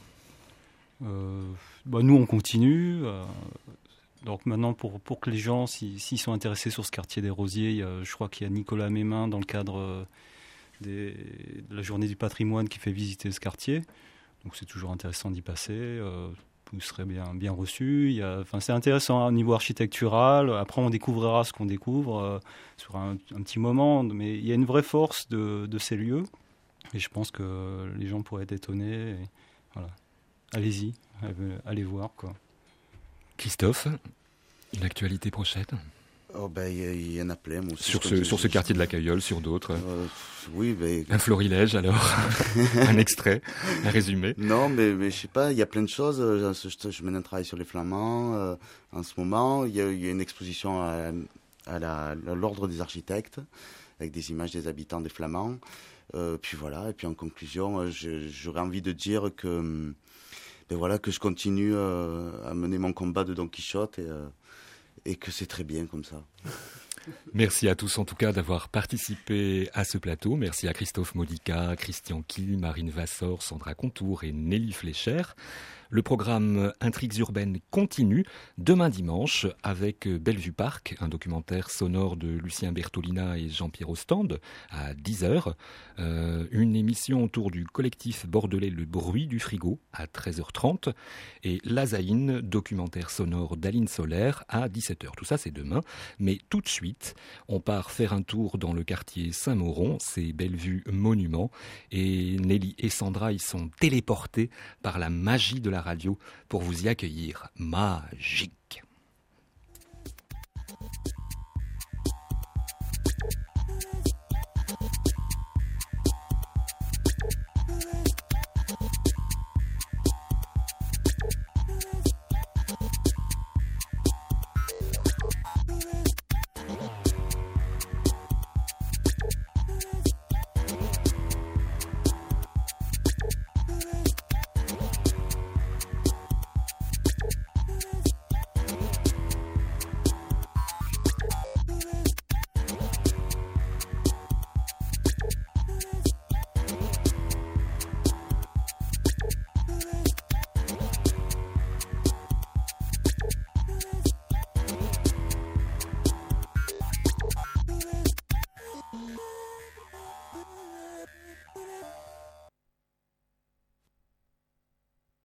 euh, bah, Nous, on continue. Euh, donc maintenant, pour, pour que les gens, s'ils si, sont intéressés sur ce quartier des Rosiers, il y a, je crois qu'il y a Nicolas Mémin dans le cadre des, de la journée du patrimoine qui fait visiter ce quartier. Donc c'est toujours intéressant d'y passer. Euh, vous serez bien, bien reçus. Il y a, enfin, c'est intéressant au niveau architectural. Après, on découvrira ce qu'on découvre euh, sur un, un petit moment. Mais il y a une vraie force de, de ces lieux. Et je pense que les gens pourraient être étonnés. Et, voilà. Allez-y, allez voir, quoi. Christophe, une actualité prochaine? Oh ben, il y, y en a plein. Moi aussi, sur ce, sur ce quartier de la Cailleule, sur d'autres euh, Oui, ben... Un florilège, alors. Un extrait, un résumé. Non, mais, mais je sais pas, il y a plein de choses. Je, je, je mène un travail sur les Flamands euh, en ce moment. Il y, y a une exposition à, à, la, à l'Ordre des architectes, avec des images des habitants des Flamands. Euh, puis voilà, et puis en conclusion, je, j'aurais envie de dire que, ben voilà, que je continue euh, à mener mon combat de Don Quichotte, et, euh, et que c'est très bien comme ça. Merci à tous en tout cas d'avoir participé à ce plateau. Merci à Christophe Modica, Christian Kiel, Marine Vassor, Sandra Contour et Nelly Fleischer. Le programme Intrigues urbaines continue demain dimanche avec Bellevue Park, un documentaire sonore de Lucien Bertolina et Jean-Pierre Ostende à dix heures. Euh, une émission autour du collectif bordelais Le Bruit du Frigo à treize heures trente. Et Lazaïne, documentaire sonore d'Aline Solaire à dix-sept heures. Tout ça c'est demain. Mais tout de suite, on part faire un tour dans le quartier Saint-Mauron. C'est Bellevue Monument. Et Nelly et Sandra y sont téléportés par la magie de la radio pour vous y accueillir. Magique.